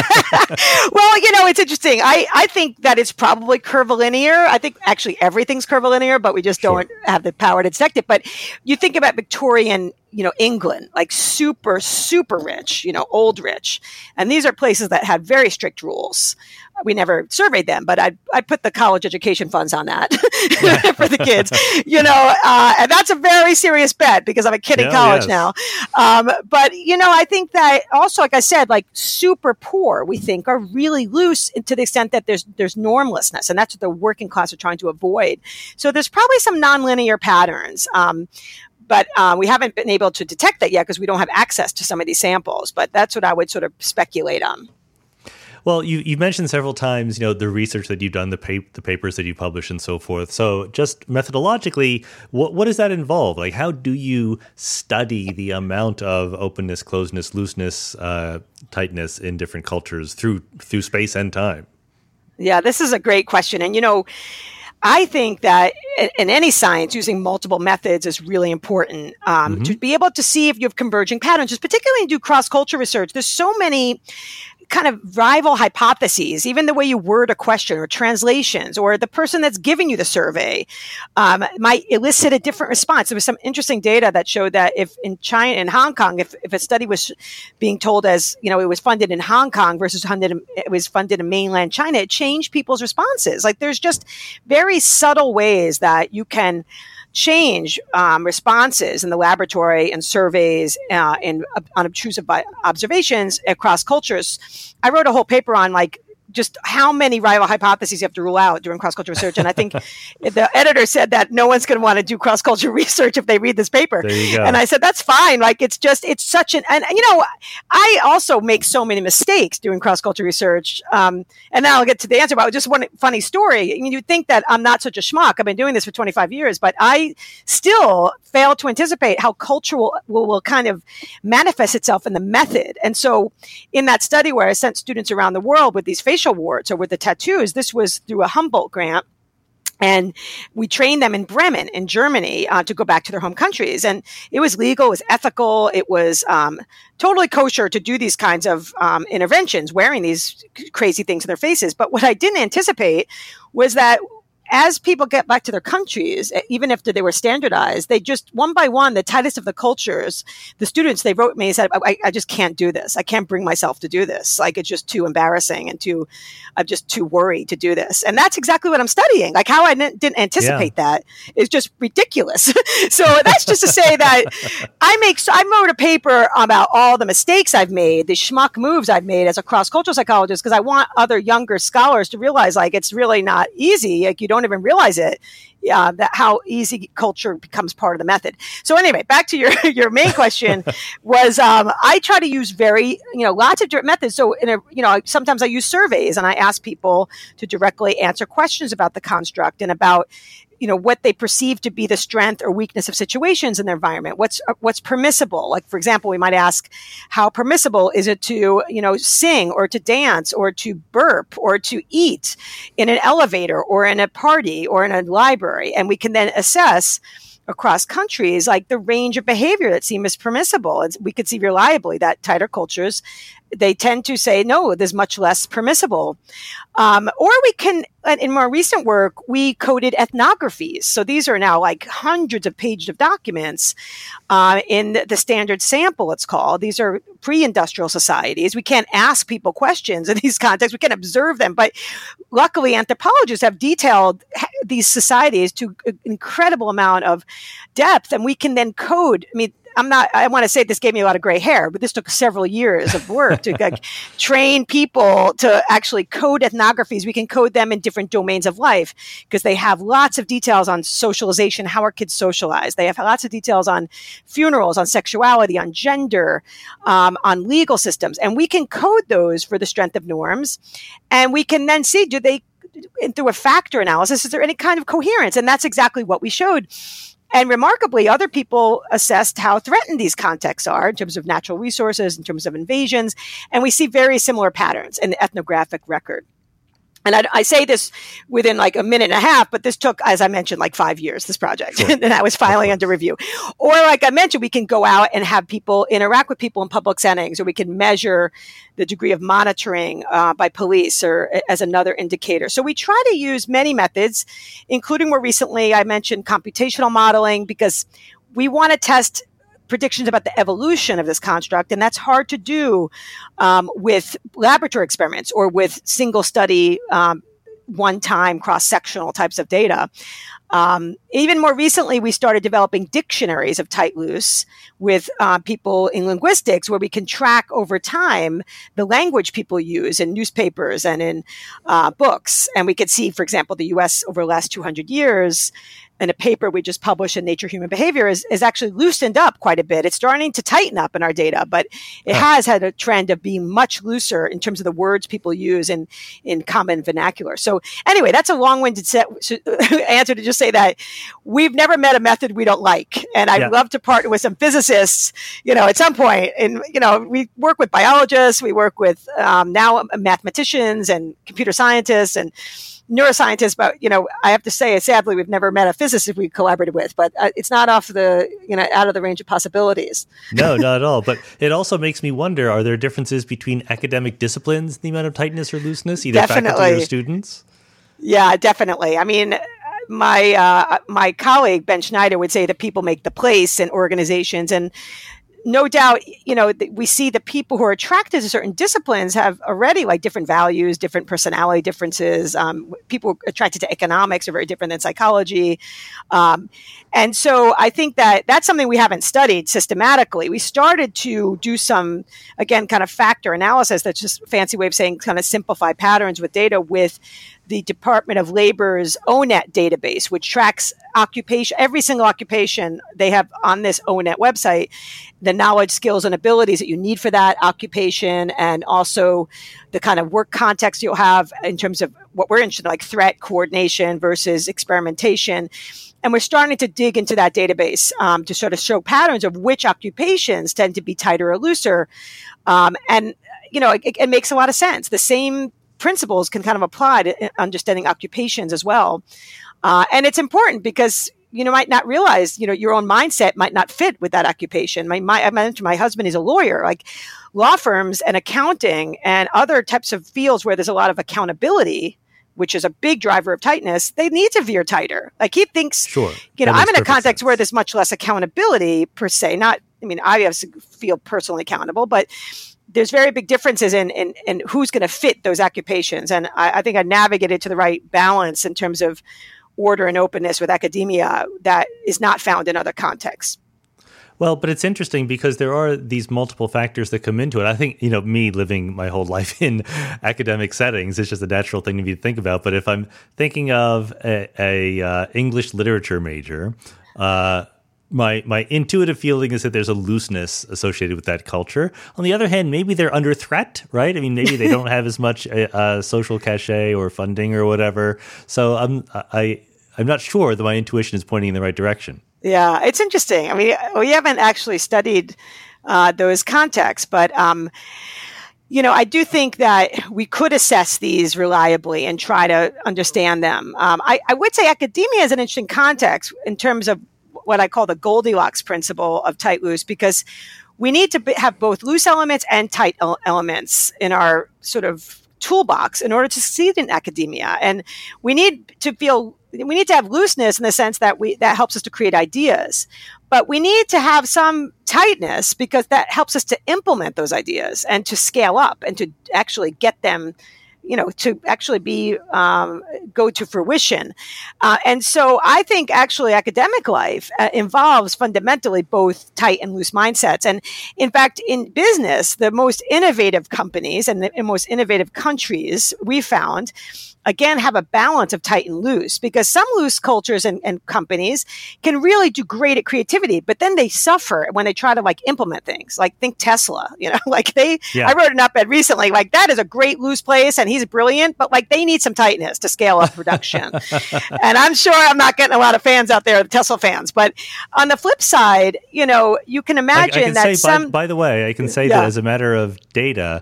Well, it's interesting. I think that it's probably curvilinear. I think actually everything's curvilinear, but we just don't have the power to detect it. But you think about Victorian, England, like super, super rich, old rich. And these are places that had very strict rules. We never surveyed them, but I put the college education funds on that for the kids, and that's a very serious bet because I'm a kid in college now. But, I think that also, like I said, like super poor, we think are really loose to the extent that there's normlessness, and that's what the working class are trying to avoid. So there's probably some nonlinear patterns. But we haven't been able to detect that yet because we don't have access to some of these samples. But that's what I would sort of speculate on. Well, you mentioned several times, the research that you've done, the papers that you publish and so forth. So just methodologically, what does that involve? Like, how do you study the amount of openness, closeness, looseness, tightness in different cultures through space and time? Yeah, this is a great question. And, I think that in any science, using multiple methods is really important to be able to see if you have converging patterns, just particularly when you do cross-culture research. There's so many kind of rival hypotheses, even the way you word a question or translations, or the person that's giving you the survey might elicit a different response. There was some interesting data that showed that if in China, in Hong Kong, if a study was being told as, it was funded in Hong Kong versus it was funded in mainland China, it changed people's responses. Like there's just very subtle ways that you can change responses in the laboratory and surveys and unobtrusive observations across cultures. I wrote a whole paper on just how many rival hypotheses you have to rule out during cross-cultural research. And I think the editor said that no one's going to want to do cross-cultural research if they read this paper. There you go. And I said, that's fine. It's such an, and I also make so many mistakes doing cross-cultural research. And now I'll get to the answer, but just one funny story. You'd think that I'm not such a schmuck. I've been doing this for 25 years, but I still fail to anticipate how cultural will kind of manifest itself in the method. And so in that study where I sent students around the world with these facial warts or with the tattoos, this was through a Humboldt grant. And we trained them in Bremen in Germany to go back to their home countries. And it was legal, it was ethical, it was totally kosher to do these kinds of interventions, wearing these crazy things in their faces. But what I didn't anticipate was that as people get back to their countries, even after they were standardized, they just one by one, the tightest of the cultures, the students, they wrote me and said, I just can't do this. I can't bring myself to do this. It's just too embarrassing and I'm just too worried to do this. And that's exactly what I'm studying. How I didn't anticipate that is just ridiculous. So that's just to say that I wrote a paper about all the mistakes I've made, the schmuck moves I've made as a cross-cultural psychologist, because I want other younger scholars to realize it's really not easy. You don't even realize it, that how easy culture becomes part of the method. So anyway, back to your main question was, I try to use lots of different methods. So sometimes I use surveys and I ask people to directly answer questions about the construct and about what they perceive to be the strength or weakness of situations in their environment. What's permissible? For example, we might ask, how permissible is it to, sing or to dance or to burp or to eat in an elevator or in a party or in a library? And we can then assess across countries, the range of behavior that seems permissible. We could see reliably that tighter cultures, they tend to say, no, there's much less permissible. Or we can, in more recent work, we coded ethnographies. So these are now hundreds of pages of documents in the standard sample, it's called. These are pre-industrial societies. We can't ask people questions in these contexts. We can observe them. But luckily, anthropologists have detailed these societies to an incredible amount of depth. And we can then code. I want to say this gave me a lot of gray hair, but this took several years of work to train people to actually code ethnographies. We can code them in different domains of life because they have lots of details on socialization, how our kids socialize. They have lots of details on funerals, on sexuality, on gender, on legal systems. And we can code those for the strength of norms. And we can then see, through a factor analysis, is there any kind of coherence? And that's exactly what we showed. And remarkably, other people assessed how threatened these contexts are in terms of natural resources, in terms of invasions. And we see very similar patterns in the ethnographic record. And I say this within like a minute and a half, but this took, as I mentioned, like 5 years, this project. Sure. And I was finally under review. Or like I mentioned, we can go out and have people interact with people in public settings, or we can measure the degree of monitoring by police or as another indicator. So we try to use many methods, including more recently, I mentioned computational modeling, because we want to test predictions about the evolution of this construct. And that's hard to do with laboratory experiments or with single study, one-time cross-sectional types of data. Even more recently, we started developing dictionaries of tight-loose with people in linguistics, where we can track over time the language people use in newspapers and in books. And we could see, for example, the U.S. over the last 200 years, in a paper we just published in Nature Human Behavior, is actually loosened up quite a bit. It's starting to tighten up in our data, but it has had a trend of being much looser in terms of the words people use in common vernacular. So anyway, that's a long-winded answer to just say that we've never met a method we don't like. And I'd love to partner with some physicists, at some point. And, we work with biologists, we work with now mathematicians and computer scientists and neuroscientists, but I have to say, sadly, we've never met a physicist we collaborated with. But it's not off the out of the range of possibilities. No, not at all. But it also makes me wonder: are there differences between academic disciplines in the amount of tightness or looseness, either faculty or students? Yeah, definitely. I mean, my colleague Ben Schneider would say that people make the place in organizations, and no doubt, we see the people who are attracted to certain disciplines have already like different values, different personality differences. People attracted to economics are very different than psychology. And so I think that that's something we haven't studied systematically. We started to do some, again, kind of factor analysis. That's just a fancy way of saying kind of simplify patterns with data with the Department of Labor's ONET database, which tracks occupation, every single occupation they have on this ONET website, the knowledge, skills, and abilities that you need for that occupation, and also the kind of work context you'll have in terms of what we're interested in, like threat coordination versus experimentation. And we're starting to dig into that database to sort of show patterns of which occupations tend to be tighter or looser. It makes a lot of sense. The same principles can kind of apply to understanding occupations as well. And it's important because you might not realize, your own mindset might not fit with that occupation. I mentioned my husband is a lawyer. Like law firms and accounting and other types of fields where there's a lot of accountability, which is a big driver of tightness, they need to veer tighter. Like he thinks, sure, I'm in a context where there's much less accountability per se. I have to feel personally accountable, but there's very big differences in who's going to fit those occupations. And I think I navigated to the right balance in terms of order and openness with academia that is not found in other contexts. Well, but it's interesting because there are these multiple factors that come into it. I think, me living my whole life in academic settings, it's just a natural thing to me to think about. But if I'm thinking of a English literature major, my intuitive feeling is that there's a looseness associated with that culture. On the other hand, maybe they're under threat, right? I mean, maybe they don't have as much social cachet or funding or whatever. So I'm not sure that my intuition is pointing in the right direction. Yeah, it's interesting. I mean, we haven't actually studied those contexts, but I do think that we could assess these reliably and try to understand them. I would say academia is an interesting context in terms of what I call the Goldilocks principle of tight-loose, because we need to have both loose elements and tight elements in our sort of toolbox in order to succeed in academia. And we need to have looseness in the sense that that helps us to create ideas, but we need to have some tightness because that helps us to implement those ideas and to scale up and to actually get them, to actually be go to fruition. And so I think actually academic life involves fundamentally both tight and loose mindsets. And in fact, in business, the most innovative companies and the most innovative countries we found again, have a balance of tight and loose, because some loose cultures and companies can really do great at creativity, but then they suffer when they try to implement things. Like think Tesla, I wrote an op-ed recently, that is a great loose place and he's brilliant, but they need some tightness to scale up production. And I'm sure I'm not getting a lot of fans out there, the Tesla fans, but on the flip side, you can imagine by the way, I can say that as a matter of data,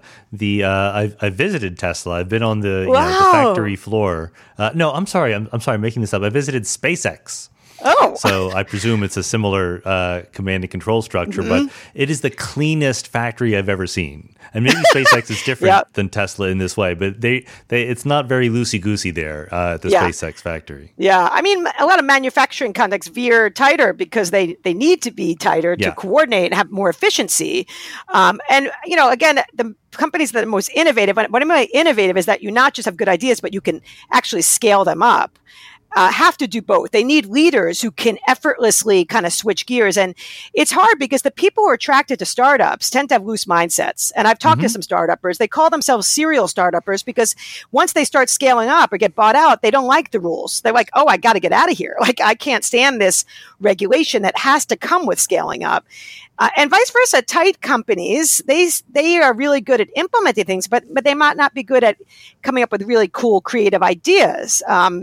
I visited Tesla. I've been on the factory floor. No, I'm sorry. I'm sorry. I'm making this up. I visited SpaceX. Oh. So I presume it's a similar command and control structure, but it is the cleanest factory I've ever seen. And maybe SpaceX is different than Tesla in this way, but it's not very loosey-goosey there at the SpaceX factory. Yeah. I mean, a lot of manufacturing contexts veer tighter because they need to be tighter to coordinate and have more efficiency. And, again, the companies that are most innovative, what I mean by innovative is that you not just have good ideas, but you can actually scale them up. Have to do both. They need leaders who can effortlessly kind of switch gears. And it's hard because the people who are attracted to startups tend to have loose mindsets. And I've talked to some startuppers. They call themselves serial startuppers because once they start scaling up or get bought out, they don't like the rules. They're like, oh, I got to get out of here. I can't stand this regulation that has to come with scaling up. And vice versa, tight companies, they are really good at implementing things, but they might not be good at coming up with really cool, creative ideas.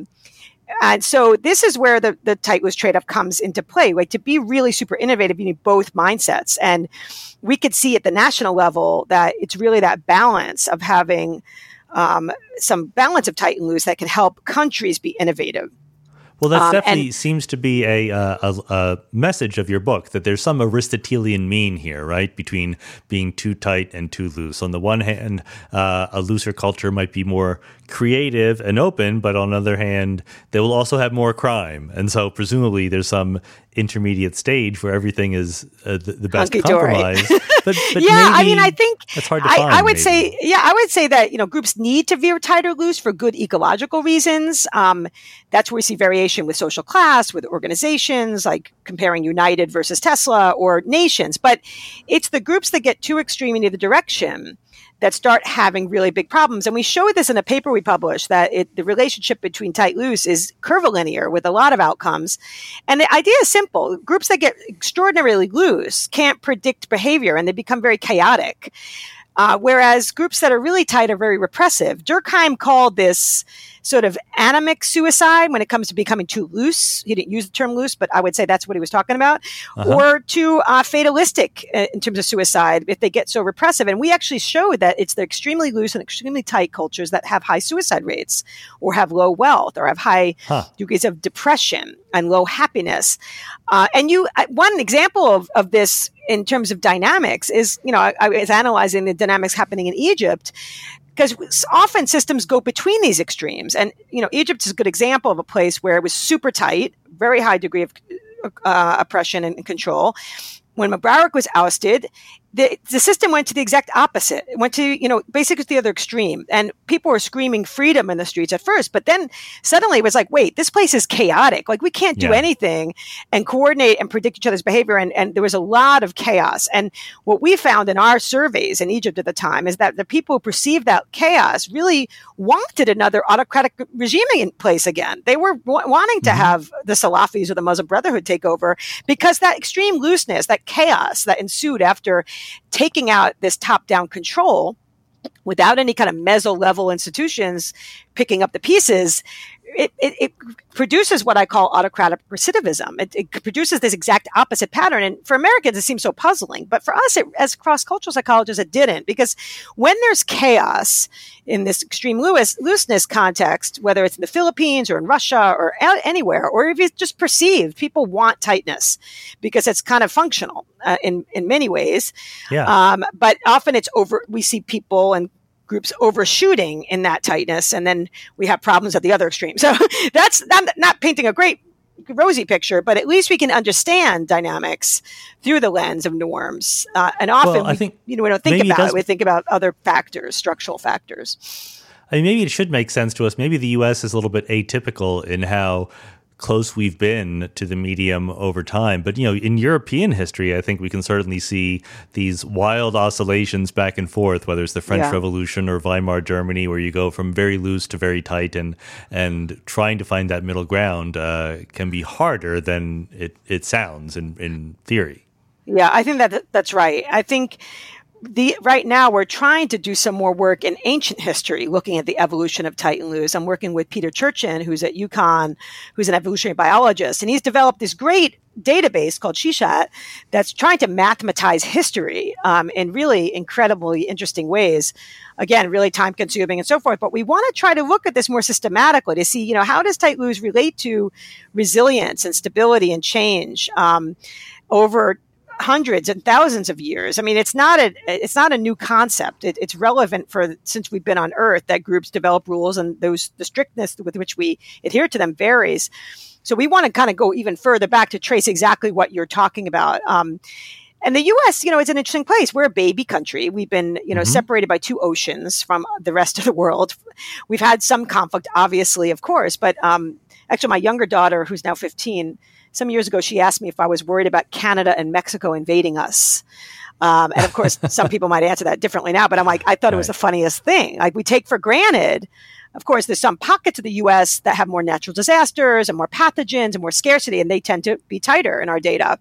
And so this is where the tight loose trade-off comes into play. To be really super innovative, you need both mindsets. And we could see at the national level that it's really that balance of having some balance of tight and loose that can help countries be innovative. Well, that definitely seems to be a message of your book, that there's some Aristotelian mean here, right, between being too tight and too loose. On the one hand, a looser culture might be more creative and open, but on the other hand, they will also have more crime. And so presumably there's some intermediate stage where everything is the best compromise. But I think that's hard to find. I would say that, groups need to veer tight or loose for good ecological reasons. That's where we see variation with social class, with organizations, like comparing United versus Tesla or nations. But it's the groups that get too extreme in either direction that start having really big problems. And we showed this in a paper we published, that the relationship between tight-loose is curvilinear with a lot of outcomes. And the idea is simple. Groups that get extraordinarily loose can't predict behavior and they become very chaotic. Whereas groups that are really tight are very repressive. Durkheim called this sort of anemic suicide when it comes to becoming too loose. He didn't use the term loose, but I would say that's what he was talking about. Or too fatalistic in terms of suicide if they get so repressive. And we actually showed that it's the extremely loose and extremely tight cultures that have high suicide rates or have low wealth or have high degrees of depression and low happiness. And one example of this in terms of dynamics is, I was analyzing the dynamics happening in Egypt, because often systems go between these extremes. And, Egypt is a good example of a place where it was super tight, very high degree of oppression and control. When Mubarak was ousted, the system went to the exact opposite. It went to, basically the other extreme. And people were screaming freedom in the streets at first. But then suddenly it was like, wait, this place is chaotic. We can't do anything and coordinate and predict each other's behavior. And there was a lot of chaos. And what we found in our surveys in Egypt at the time is that the people who perceived that chaos really wanted another autocratic regime in place again. They were wanting to have the Salafis or the Muslim Brotherhood take over, because that extreme looseness, that chaos that ensued after taking out this top-down control without any kind of meso-level institutions picking up the pieces, it produces what I call autocratic recidivism. It produces this exact opposite pattern. And for Americans, it seems so puzzling. But for us, as cross-cultural psychologists, it didn't. Because when there's chaos in this extreme looseness context, whether it's in the Philippines or in Russia or anywhere, or if it's just perceived, people want tightness because it's kind of functional in many ways. But often it's we see people and groups overshooting in that tightness, and then we have problems at the other extreme. So that's not painting a great rosy picture, but at least we can understand dynamics through the lens of norms. And often we don't think about it. We think about other factors, structural factors. I mean, maybe it should make sense to us. Maybe the U.S. is a little bit atypical in how close we've been to the medium over time. But, in European history, I think we can certainly see these wild oscillations back and forth, whether it's the French Revolution or Weimar Germany, where you go from very loose to very tight, and trying to find that middle ground can be harder than it sounds in theory. Yeah, I think that's right. I think right now we're trying to do some more work in ancient history, looking at the evolution of tight and loose. I'm working with Peter Churchin, who's at UConn, who's an evolutionary biologist, and he's developed this great database called SheShat that's trying to mathematize history in really incredibly interesting ways. Again, really time consuming and so forth. But we want to try to look at this more systematically to see, how does tight loose relate to resilience and stability and change over hundreds and thousands of years. I mean, it's not a new concept. It's relevant since we've been on Earth that groups develop rules, and the strictness with which we adhere to them varies. So we want to kind of go even further back to trace exactly what you're talking about. And the U.S., it's an interesting place. We're a baby country. We've been, separated by 2 oceans from the rest of the world. We've had some conflict, obviously, of course. But actually, my younger daughter, who's now 15, some years ago, she asked me if I was worried about Canada and Mexico invading us. And of course, some people might answer that differently now, but I'm like, I thought it was the funniest thing. Like, we take for granted, of course, there's some pockets of the U.S. that have more natural disasters and more pathogens and more scarcity, and they tend to be tighter in our data.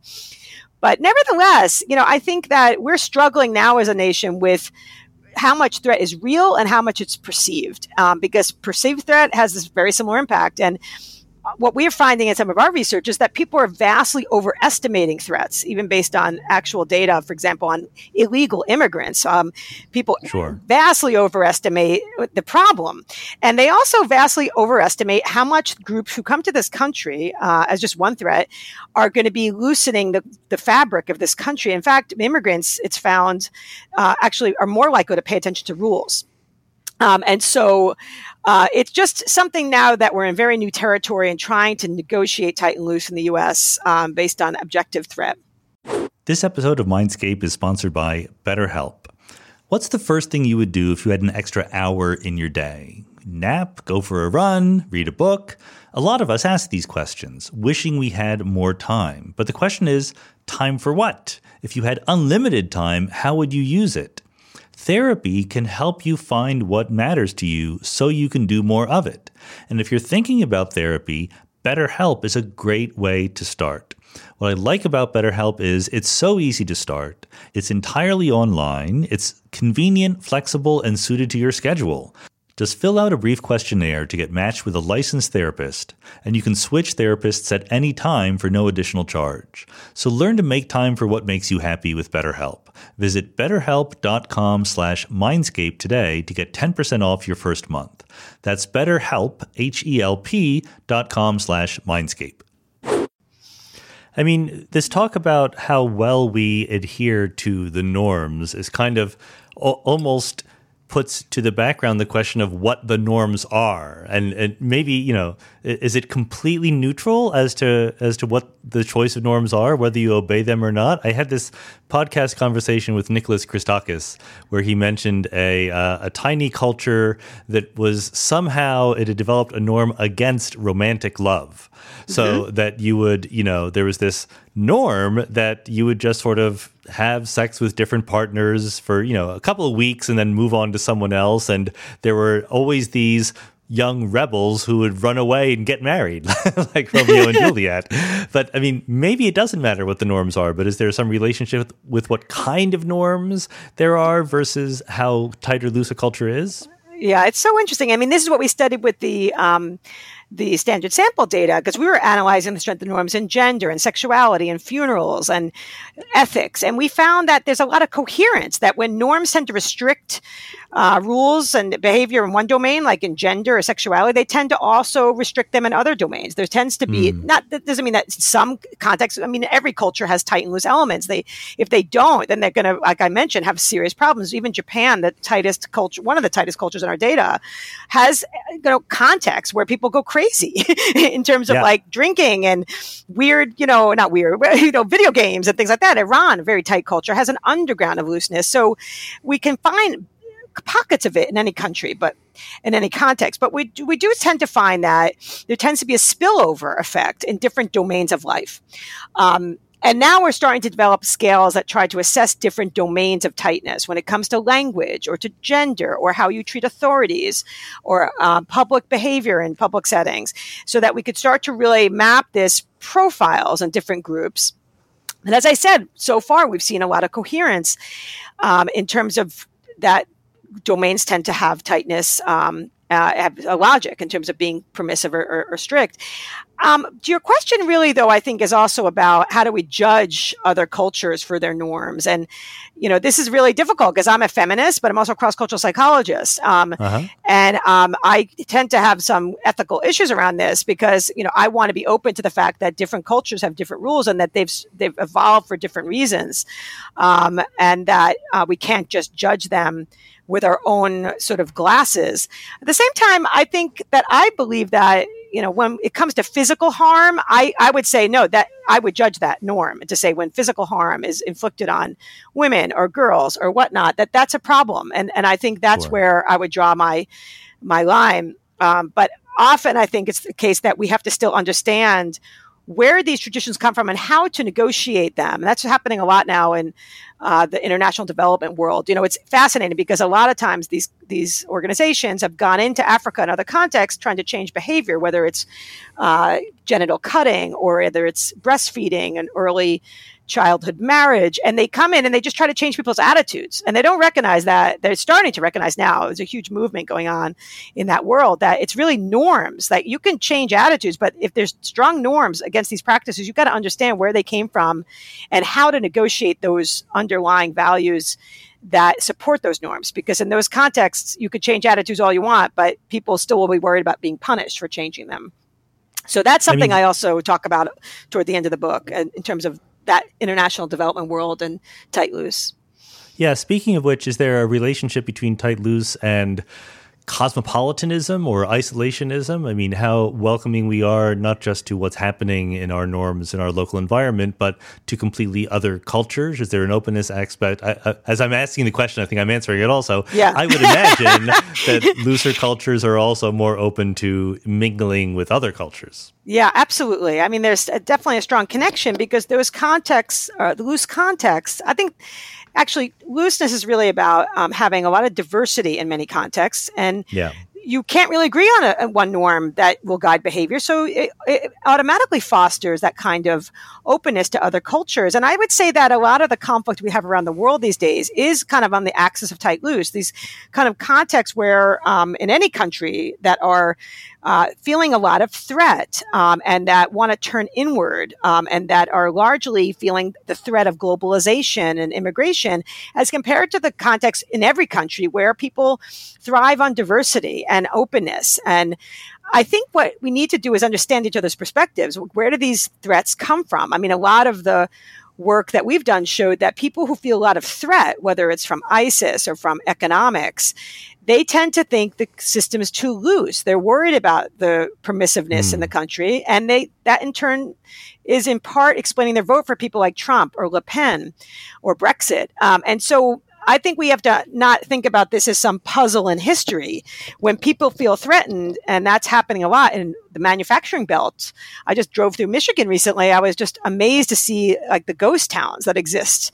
But nevertheless, I think that we're struggling now as a nation with how much threat is real and how much it's perceived, because perceived threat has this very similar impact. And what we're finding in some of our research is that people are vastly overestimating threats, even based on actual data, for example, on illegal immigrants. People vastly overestimate the problem. And they also vastly overestimate how much groups who come to this country as just one threat are going to be loosening the fabric of this country. In fact, immigrants, it's found, actually are more likely to pay attention to rules. And so it's just something now that we're in very new territory and trying to negotiate tight and loose in the U.S. Based on objective threat. This episode of Mindscape is sponsored by BetterHelp. What's the first thing you would do if you had an extra hour in your day? Nap, go for a run, read a book? A lot of us ask these questions, wishing we had more time. But the question is, time for what? If you had unlimited time, how would you use it? Therapy can help you find what matters to you so you can do more of it. And if you're thinking about therapy, BetterHelp is a great way to start. What I like about BetterHelp is it's so easy to start. It's entirely online. It's convenient, flexible, and suited to your schedule. Just fill out a brief questionnaire to get matched with a licensed therapist, and you can switch therapists at any time for no additional charge. So learn to make time for what makes you happy with BetterHelp. Visit betterhelp.com/mindscape today to get 10% off your first month. That's BetterHelp, HELP.com/mindscape. I mean, this talk about how well we adhere to the norms is kind of almost puts to the background the question of what the norms are, and maybe is it completely neutral as to what the choice of norms are, whether you obey them or not? I had this podcast conversation with Nicholas Christakis where he mentioned a tiny culture that was somehow it had developed a norm against romantic love, so that you would there was this norm that you would just sort of have sex with different partners for, a couple of weeks and then move on to someone else. And there were always these young rebels who would run away and get married, like Romeo and Juliet. But I mean, maybe it doesn't matter what the norms are, but is there some relationship with what kind of norms there are versus how tight or loose a culture is? Yeah, it's so interesting. I mean, this is what we studied with the standard sample data, because we were analyzing the strength of norms in gender and sexuality and funerals and ethics. And we found that there's a lot of coherence, that when norms tend to restrict rules and behavior in one domain, like in gender or sexuality, they tend to also restrict them in other domains. There tends to be, that doesn't mean that some contexts, I mean, every culture has tight and loose elements. If they don't, then they're going to, like I mentioned, have serious problems. Even Japan, the tightest culture, one of the tightest cultures in our data, has contexts where people go crazy in terms of like drinking and weird, not weird, video games and things like that. Iran, a very tight culture, has an underground of looseness. So we can find pockets of it in any country, but in any context. But we do tend to find that there tends to be a spillover effect in different domains of life. And now we're starting to develop scales that try to assess different domains of tightness when it comes to language or to gender or how you treat authorities or public behavior in public settings, so that we could start to really map this profiles in different groups. And as I said, so far, we've seen a lot of coherence in terms of that domains tend to have tightness, have a logic in terms of being permissive or strict. Your question really, though, I think is also about how do we judge other cultures for their norms? And, this is really difficult because I'm a feminist, but I'm also a cross-cultural psychologist. And I tend to have some ethical issues around this because, I want to be open to the fact that different cultures have different rules and that they've evolved for different reasons. And that we can't just judge them with our own sort of glasses. At the same time, I believe that, when it comes to physical harm, I would say no, that I would judge that norm to say when physical harm is inflicted on women or girls or whatnot, that's a problem. And I think that's Sure. where I would draw my line. But often I think it's the case that we have to still understand where these traditions come from and how to negotiate them. And that's happening a lot now in the international development world. It's fascinating because a lot of times these organizations have gone into Africa and other contexts trying to change behavior, whether it's genital cutting or whether it's breastfeeding and early childhood marriage. And they come in and they just try to change people's attitudes. And they don't recognize that. They're starting to recognize now, there's a huge movement going on in that world, that it's really norms, that you can change attitudes. But if there's strong norms against these practices, you've got to understand where they came from and how to negotiate those underlying values that support those norms. Because in those contexts, you could change attitudes all you want, but people still will be worried about being punished for changing them. So that's something I also talk about toward the end of the book in terms of that international development world and tight loose. Yeah, speaking of which, is there a relationship between tight loose and cosmopolitanism or isolationism? I mean, how welcoming we are not just to what's happening in our norms in our local environment, but to completely other cultures? Is there an openness aspect? As I'm asking the question, I think I'm answering it also. Yeah. I would imagine that looser cultures are also more open to mingling with other cultures. Yeah, absolutely. I mean, there's definitely a strong connection because those contexts, the loose contexts, I think actually looseness is really about having a lot of diversity in many contexts. And you can't really agree on one norm that will guide behavior. So it automatically fosters that kind of openness to other cultures. And I would say that a lot of the conflict we have around the world these days is kind of on the axis of tight loose, these kind of contexts where in any country that are feeling a lot of threat and that want to turn inward and that are largely feeling the threat of globalization and immigration as compared to the context in every country where people thrive on diversity and openness. And I think what we need to do is understand each other's perspectives. Where do these threats come from? I mean, a lot of the work that we've done showed that people who feel a lot of threat, whether it's from ISIS or from economics, they tend to think the system is too loose. They're worried about the permissiveness in the country. And that in turn is in part explaining their vote for people like Trump or Le Pen or Brexit. And so I think we have to not think about this as some puzzle in history. When people feel threatened, and that's happening a lot in the manufacturing belt. I just drove through Michigan recently. I was just amazed to see like the ghost towns that exist.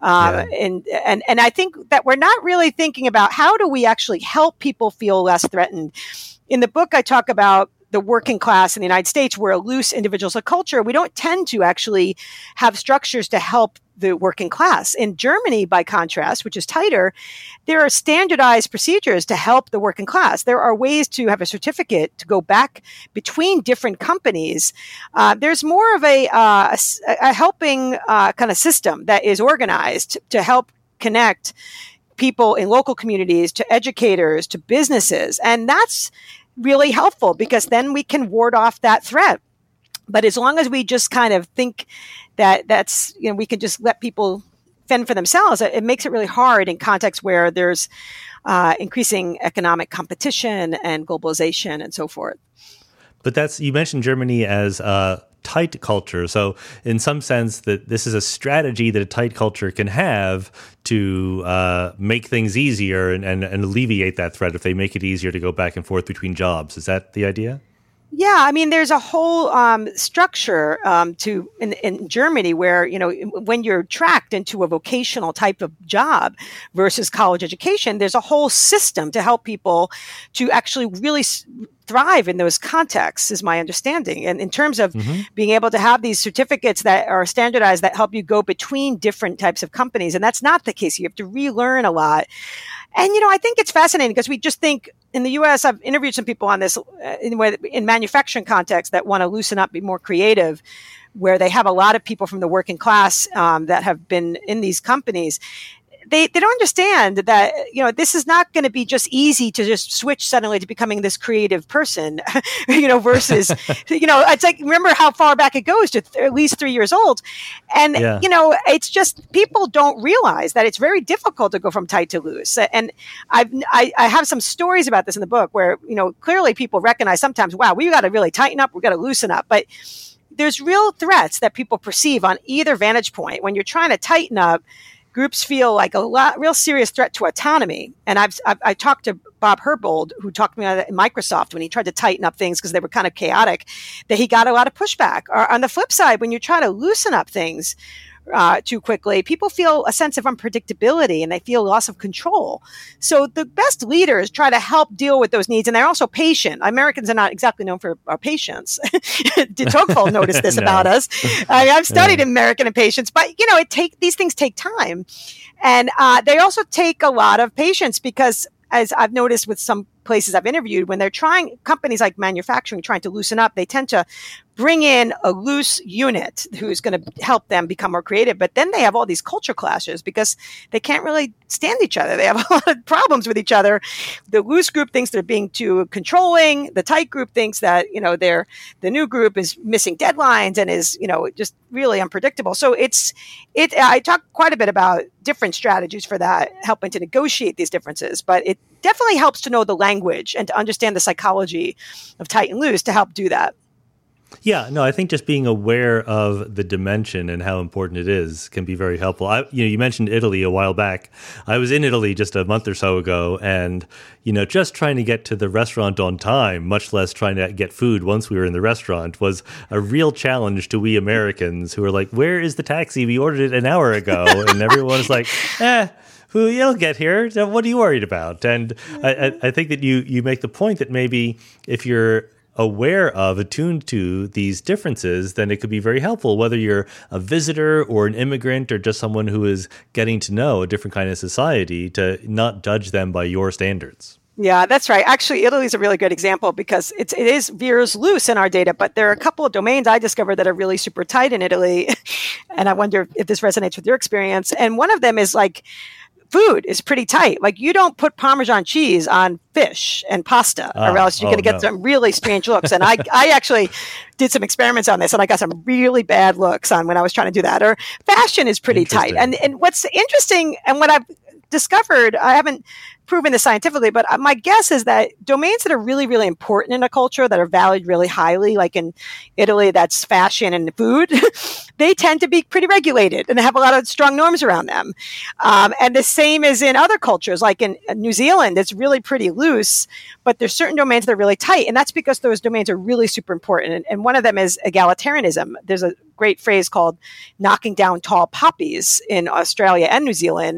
And I think that we're not really thinking about how do we actually help people feel less threatened. In the book, I talk about the working class in the United States, we're a loose individuals of culture. We don't tend to actually have structures to help the working class. In Germany, by contrast, which is tighter, there are standardized procedures to help the working class. There are ways to have a certificate to go back between different companies. There's more of a helping kind of system that is organized to help connect people in local communities to educators, to businesses. And that's really helpful because then we can ward off that threat. But as long as we just kind of think that we can just let people fend for themselves, it makes it really hard in contexts where there's increasing economic competition and globalization and so forth. But you mentioned Germany as a tight culture. So in some sense that this is a strategy that a tight culture can have to make things easier and alleviate that threat if they make it easier to go back and forth between jobs. Is that the idea? Yeah, I mean, there's a whole structure in Germany where, when you're tracked into a vocational type of job versus college education, there's a whole system to help people to actually really thrive in those contexts, is my understanding. And in terms of being able to have these certificates that are standardized that help you go between different types of companies. And that's not the case. You have to relearn a lot. And, I think it's fascinating because we just think in the U.S., I've interviewed some people on this in manufacturing context that want to loosen up, be more creative, where they have a lot of people from the working class that have been in these companies. They don't understand that, this is not going to be just easy to just switch suddenly to becoming this creative person, versus, it's like, remember how far back it goes to at least 3 years old. And, it's just people don't realize that it's very difficult to go from tight to loose. And I have some stories about this in the book where, clearly people recognize sometimes, wow, we got to really tighten up. We got to loosen up. But there's real threats that people perceive on either vantage point. When you're trying to tighten up, groups feel like a real serious threat to autonomy. And I talked to Bob Herbold, who talked to me at Microsoft when he tried to tighten up things because they were kind of chaotic, that he got a lot of pushback. Or on the flip side, when you try to loosen up things too quickly, people feel a sense of unpredictability and they feel loss of control. So the best leaders try to help deal with those needs, and they're also patient. Americans are not exactly known for our patience. De Tocqueville noticed this about us. I've studied American impatience, but these things take time, and they also take a lot of patience because, as I've noticed with some places I've interviewed, when they're companies like manufacturing trying to loosen up, they tend to bring in a loose unit who's going to help them become more creative. But then they have all these culture clashes because they can't really stand each other. They have a lot of problems with each other. The loose group thinks they're being too controlling. The tight group thinks that, the new group is missing deadlines and is, just really unpredictable. So I talk quite a bit about different strategies for that, helping to negotiate these differences. But it definitely helps to know the language and to understand the psychology of tight and loose to help do that. Yeah, no, I think just being aware of the dimension and how important it is can be very helpful. You mentioned Italy a while back. I was in Italy just a month or so ago, and just trying to get to the restaurant on time, much less trying to get food once we were in the restaurant, was a real challenge to we Americans who were like, "Where is the taxi? We ordered it an hour ago," and everyone was like, you'll get here. What are you worried about? And I think that you make the point that maybe if you're attuned to these differences, then it could be very helpful, whether you're a visitor or an immigrant or just someone who is getting to know a different kind of society, to not judge them by your standards. Yeah, that's right. Actually, Italy is a really good example because it veers loose in our data, but there are a couple of domains I discovered that are really super tight in Italy. And I wonder if this resonates with your experience. And one of them is like, food is pretty tight. Like, you don't put Parmesan cheese on fish and pasta, or else you're going to get some really strange looks. And I actually did some experiments on this, and I got some really bad looks on when I was trying to do that. Or fashion is pretty tight. And what's interesting, and what I've discovered, I haven't proven this scientifically, but my guess is that domains that are really, really important in a culture, that are valued really highly, like in Italy, that's fashion and food, they tend to be pretty regulated and have a lot of strong norms around them. And the same is in other cultures, like in New Zealand, it's really pretty loose, but there's certain domains that are really tight. And that's because those domains are really super important. And one of them is egalitarianism. There's a great phrase called knocking down tall poppies in Australia and New Zealand,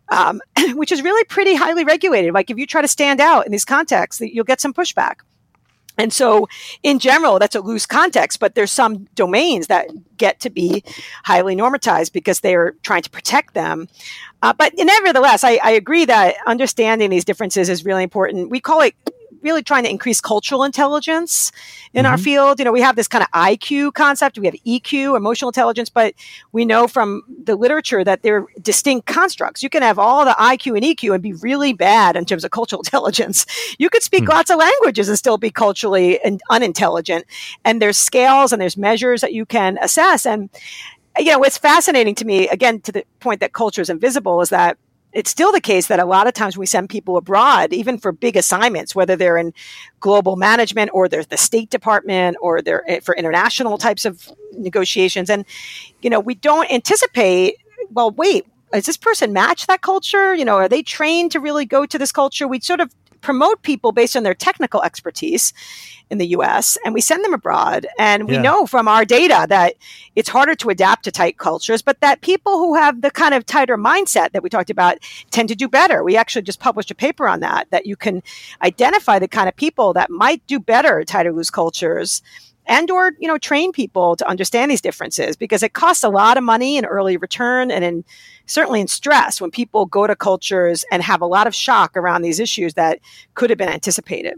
which is really pretty highly regulated. Like, if you try to stand out in these contexts, you'll get some pushback. And so in general, that's a loose context, but there's some domains that get to be highly normatized because they're trying to protect them. But nevertheless, I agree that understanding these differences is really important. We call it really trying to increase cultural intelligence in our field. We have this kind of IQ concept. We have EQ, emotional intelligence, but we know from the literature that they're distinct constructs. You can have all the IQ and EQ and be really bad in terms of cultural intelligence. You could speak lots of languages and still be culturally unintelligent. And there's scales and there's measures that you can assess. And, what's fascinating to me, again, to the point that culture is invisible, is that it's still the case that a lot of times we send people abroad, even for big assignments, whether they're in global management or they're the State Department or they're for international types of negotiations. And, we don't anticipate, well, wait, does this person match that culture? Are they trained to really go to this culture? We sort of promote people based on their technical expertise in the US, and we send them abroad. And we know from our data that it's harder to adapt to tight cultures, but that people who have the kind of tighter mindset that we talked about tend to do better. We actually just published a paper on that you can identify the kind of people that might do better at tighter loose cultures and or, train people to understand these differences, because it costs a lot of money in early return and certainly in stress when people go to cultures and have a lot of shock around these issues that could have been anticipated.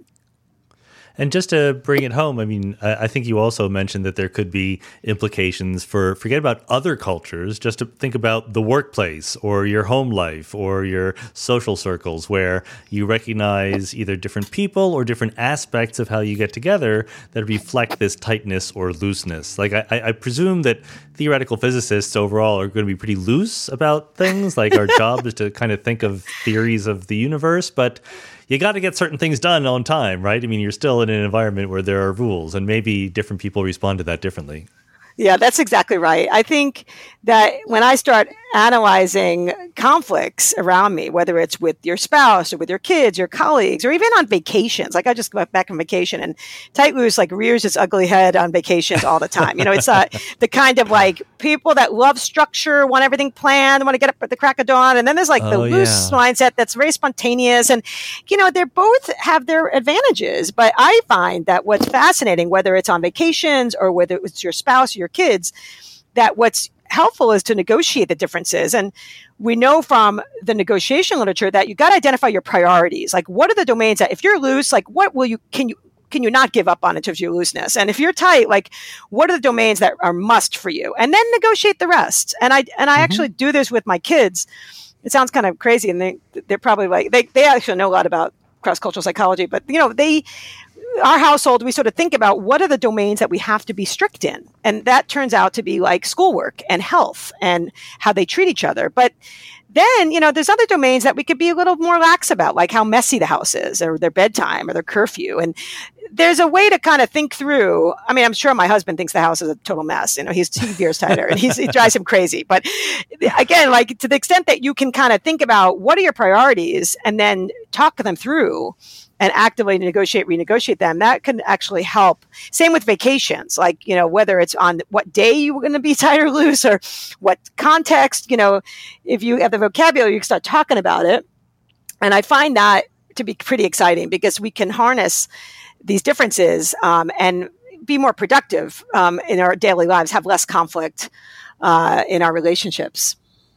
And just to bring it home, I think you also mentioned that there could be implications forget about other cultures, just to think about the workplace or your home life or your social circles, where you recognize either different people or different aspects of how you get together that reflect this tightness or looseness. Like I presume that theoretical physicists overall are going to be pretty loose about things. Like our job is to kind of think of theories of the universe, but you got to get certain things done on time, right? You're still in an environment where there are rules, and maybe different people respond to that differently. Yeah, that's exactly right. I think that when I start analyzing conflicts around me, whether it's with your spouse or with your kids, your colleagues, or even on vacations, like I just got back on vacation and tight loose rears its ugly head on vacations all the time. It's the kind of people that love structure, want everything planned, want to get up at the crack of dawn. And then there's the loose mindset that's very spontaneous. And, they both have their advantages. But I find that what's fascinating, whether it's on vacations or whether it's your spouse or your kids, that what's helpful is to negotiate the differences. And we know from the negotiation literature that you got to identify your priorities. What are the domains that if you're loose, what can you not give up on in terms of your looseness? And if you're tight, what are the domains that are must for you? And then negotiate the rest. And I actually do this with my kids. It sounds kind of crazy, and they're probably they actually know a lot about cross-cultural psychology, but our household, we sort of think about what are the domains that we have to be strict in. And that turns out to be schoolwork and health and how they treat each other. But then, there's other domains that we could be a little more lax about, like how messy the house is or their bedtime or their curfew. And there's a way to kind of think through. I'm sure my husband thinks the house is a total mess. He veers tighter and it drives him crazy. But again, to the extent that you can kind of think about what are your priorities and then talk them through and actively renegotiate them, that can actually help. Same with vacations, whether it's on what day you're going to be tight or loose or what context, if you have the vocabulary, you can start talking about it. And I find that to be pretty exciting because we can harness these differences and be more productive in our daily lives, have less conflict in our relationships.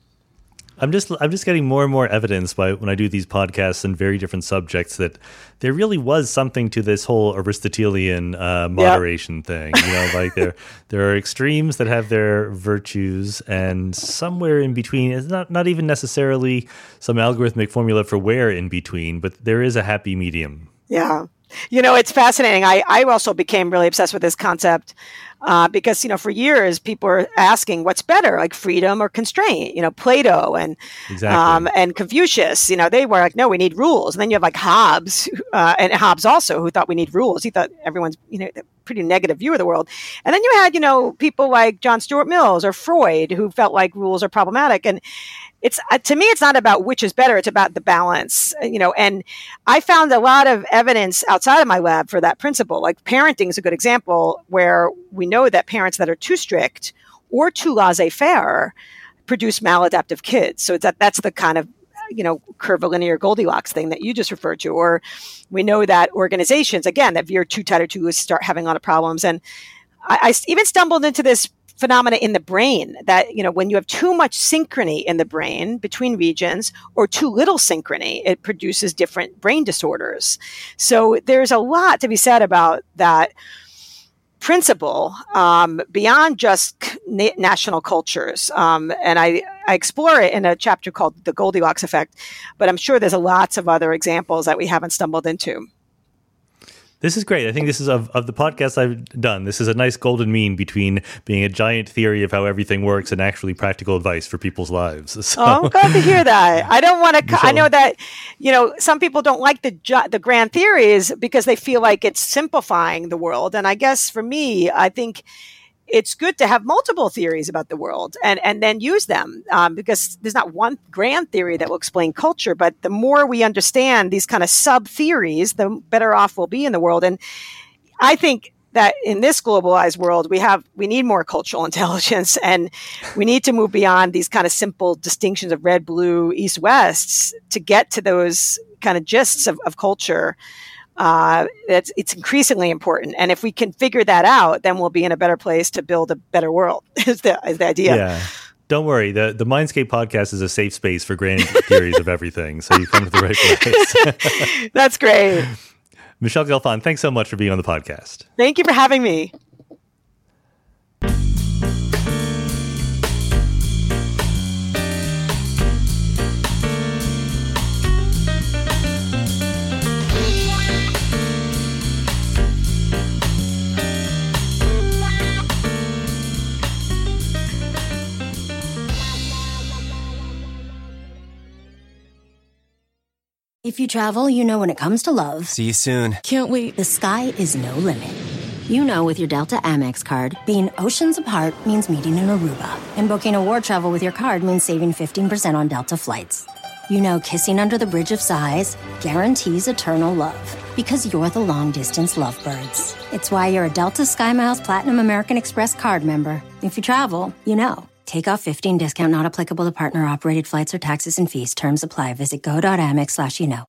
I'm just getting more and more evidence when I do these podcasts on very different subjects that there really was something to this whole Aristotelian moderation thing. There are extremes that have their virtues, and somewhere in between is not even necessarily some algorithmic formula for where in between, but there is a happy medium. Yeah. It's fascinating. I also became really obsessed with this concept because, for years, people were asking what's better, freedom or constraint, Plato and and Confucius, they were no, we need rules. And then you have Hobbes and Hobbes also who thought we need rules. He thought everyone's, a pretty negative view of the world. And then you had, people like John Stuart Mills or Freud who felt like rules are problematic. And it's to me, it's not about which is better. It's about the balance, and I found a lot of evidence outside of my lab for that principle. Parenting is a good example where we know that parents that are too strict or too laissez-faire produce maladaptive kids. So that's the kind of, curvilinear Goldilocks thing that you just referred to. Or we know that organizations, again, that veer too tight or too loose start having a lot of problems. And I even stumbled into this phenomena in the brain that, when you have too much synchrony in the brain between regions or too little synchrony, it produces different brain disorders. So there's a lot to be said about that principle beyond just national cultures. And I explore it in a chapter called The Goldilocks Effect, but I'm sure there's lots of other examples that we haven't stumbled into. This is great. I think this is of the podcasts I've done. This is a nice golden mean between being a giant theory of how everything works and actually practical advice for people's lives. So, I'm glad to hear that. I don't want to. I know that some people don't like the grand theories because they feel like it's simplifying the world. And I guess for me, I think it's good to have multiple theories about the world and then use them because there's not one grand theory that will explain culture. But the more we understand these kind of sub theories, the better off we'll be in the world. And I think that in this globalized world, we need more cultural intelligence, and we need to move beyond these kind of simple distinctions of red, blue, east, west to get to those kind of gists of culture. It's increasingly important. And if we can figure that out, then we'll be in a better place to build a better world is the idea. Yeah. Don't worry. The Mindscape podcast is a safe space for grand theories of everything. So you come to the right place. That's great. Michelle Gelfand, thanks so much for being on the podcast. Thank you for having me. If you travel, you know when it comes to love. See you soon. Can't wait. The sky is no limit. You know with your Delta Amex card, being oceans apart means meeting in Aruba. And booking award travel with your card means saving 15% on Delta flights. You know kissing under the bridge of sighs guarantees eternal love. Because you're the long-distance lovebirds. It's why you're a Delta SkyMiles Platinum American Express card member. If you travel, you know. Take off 15 discount not applicable to partner operated flights or taxes and fees. Terms apply. Visit go.amex/you know.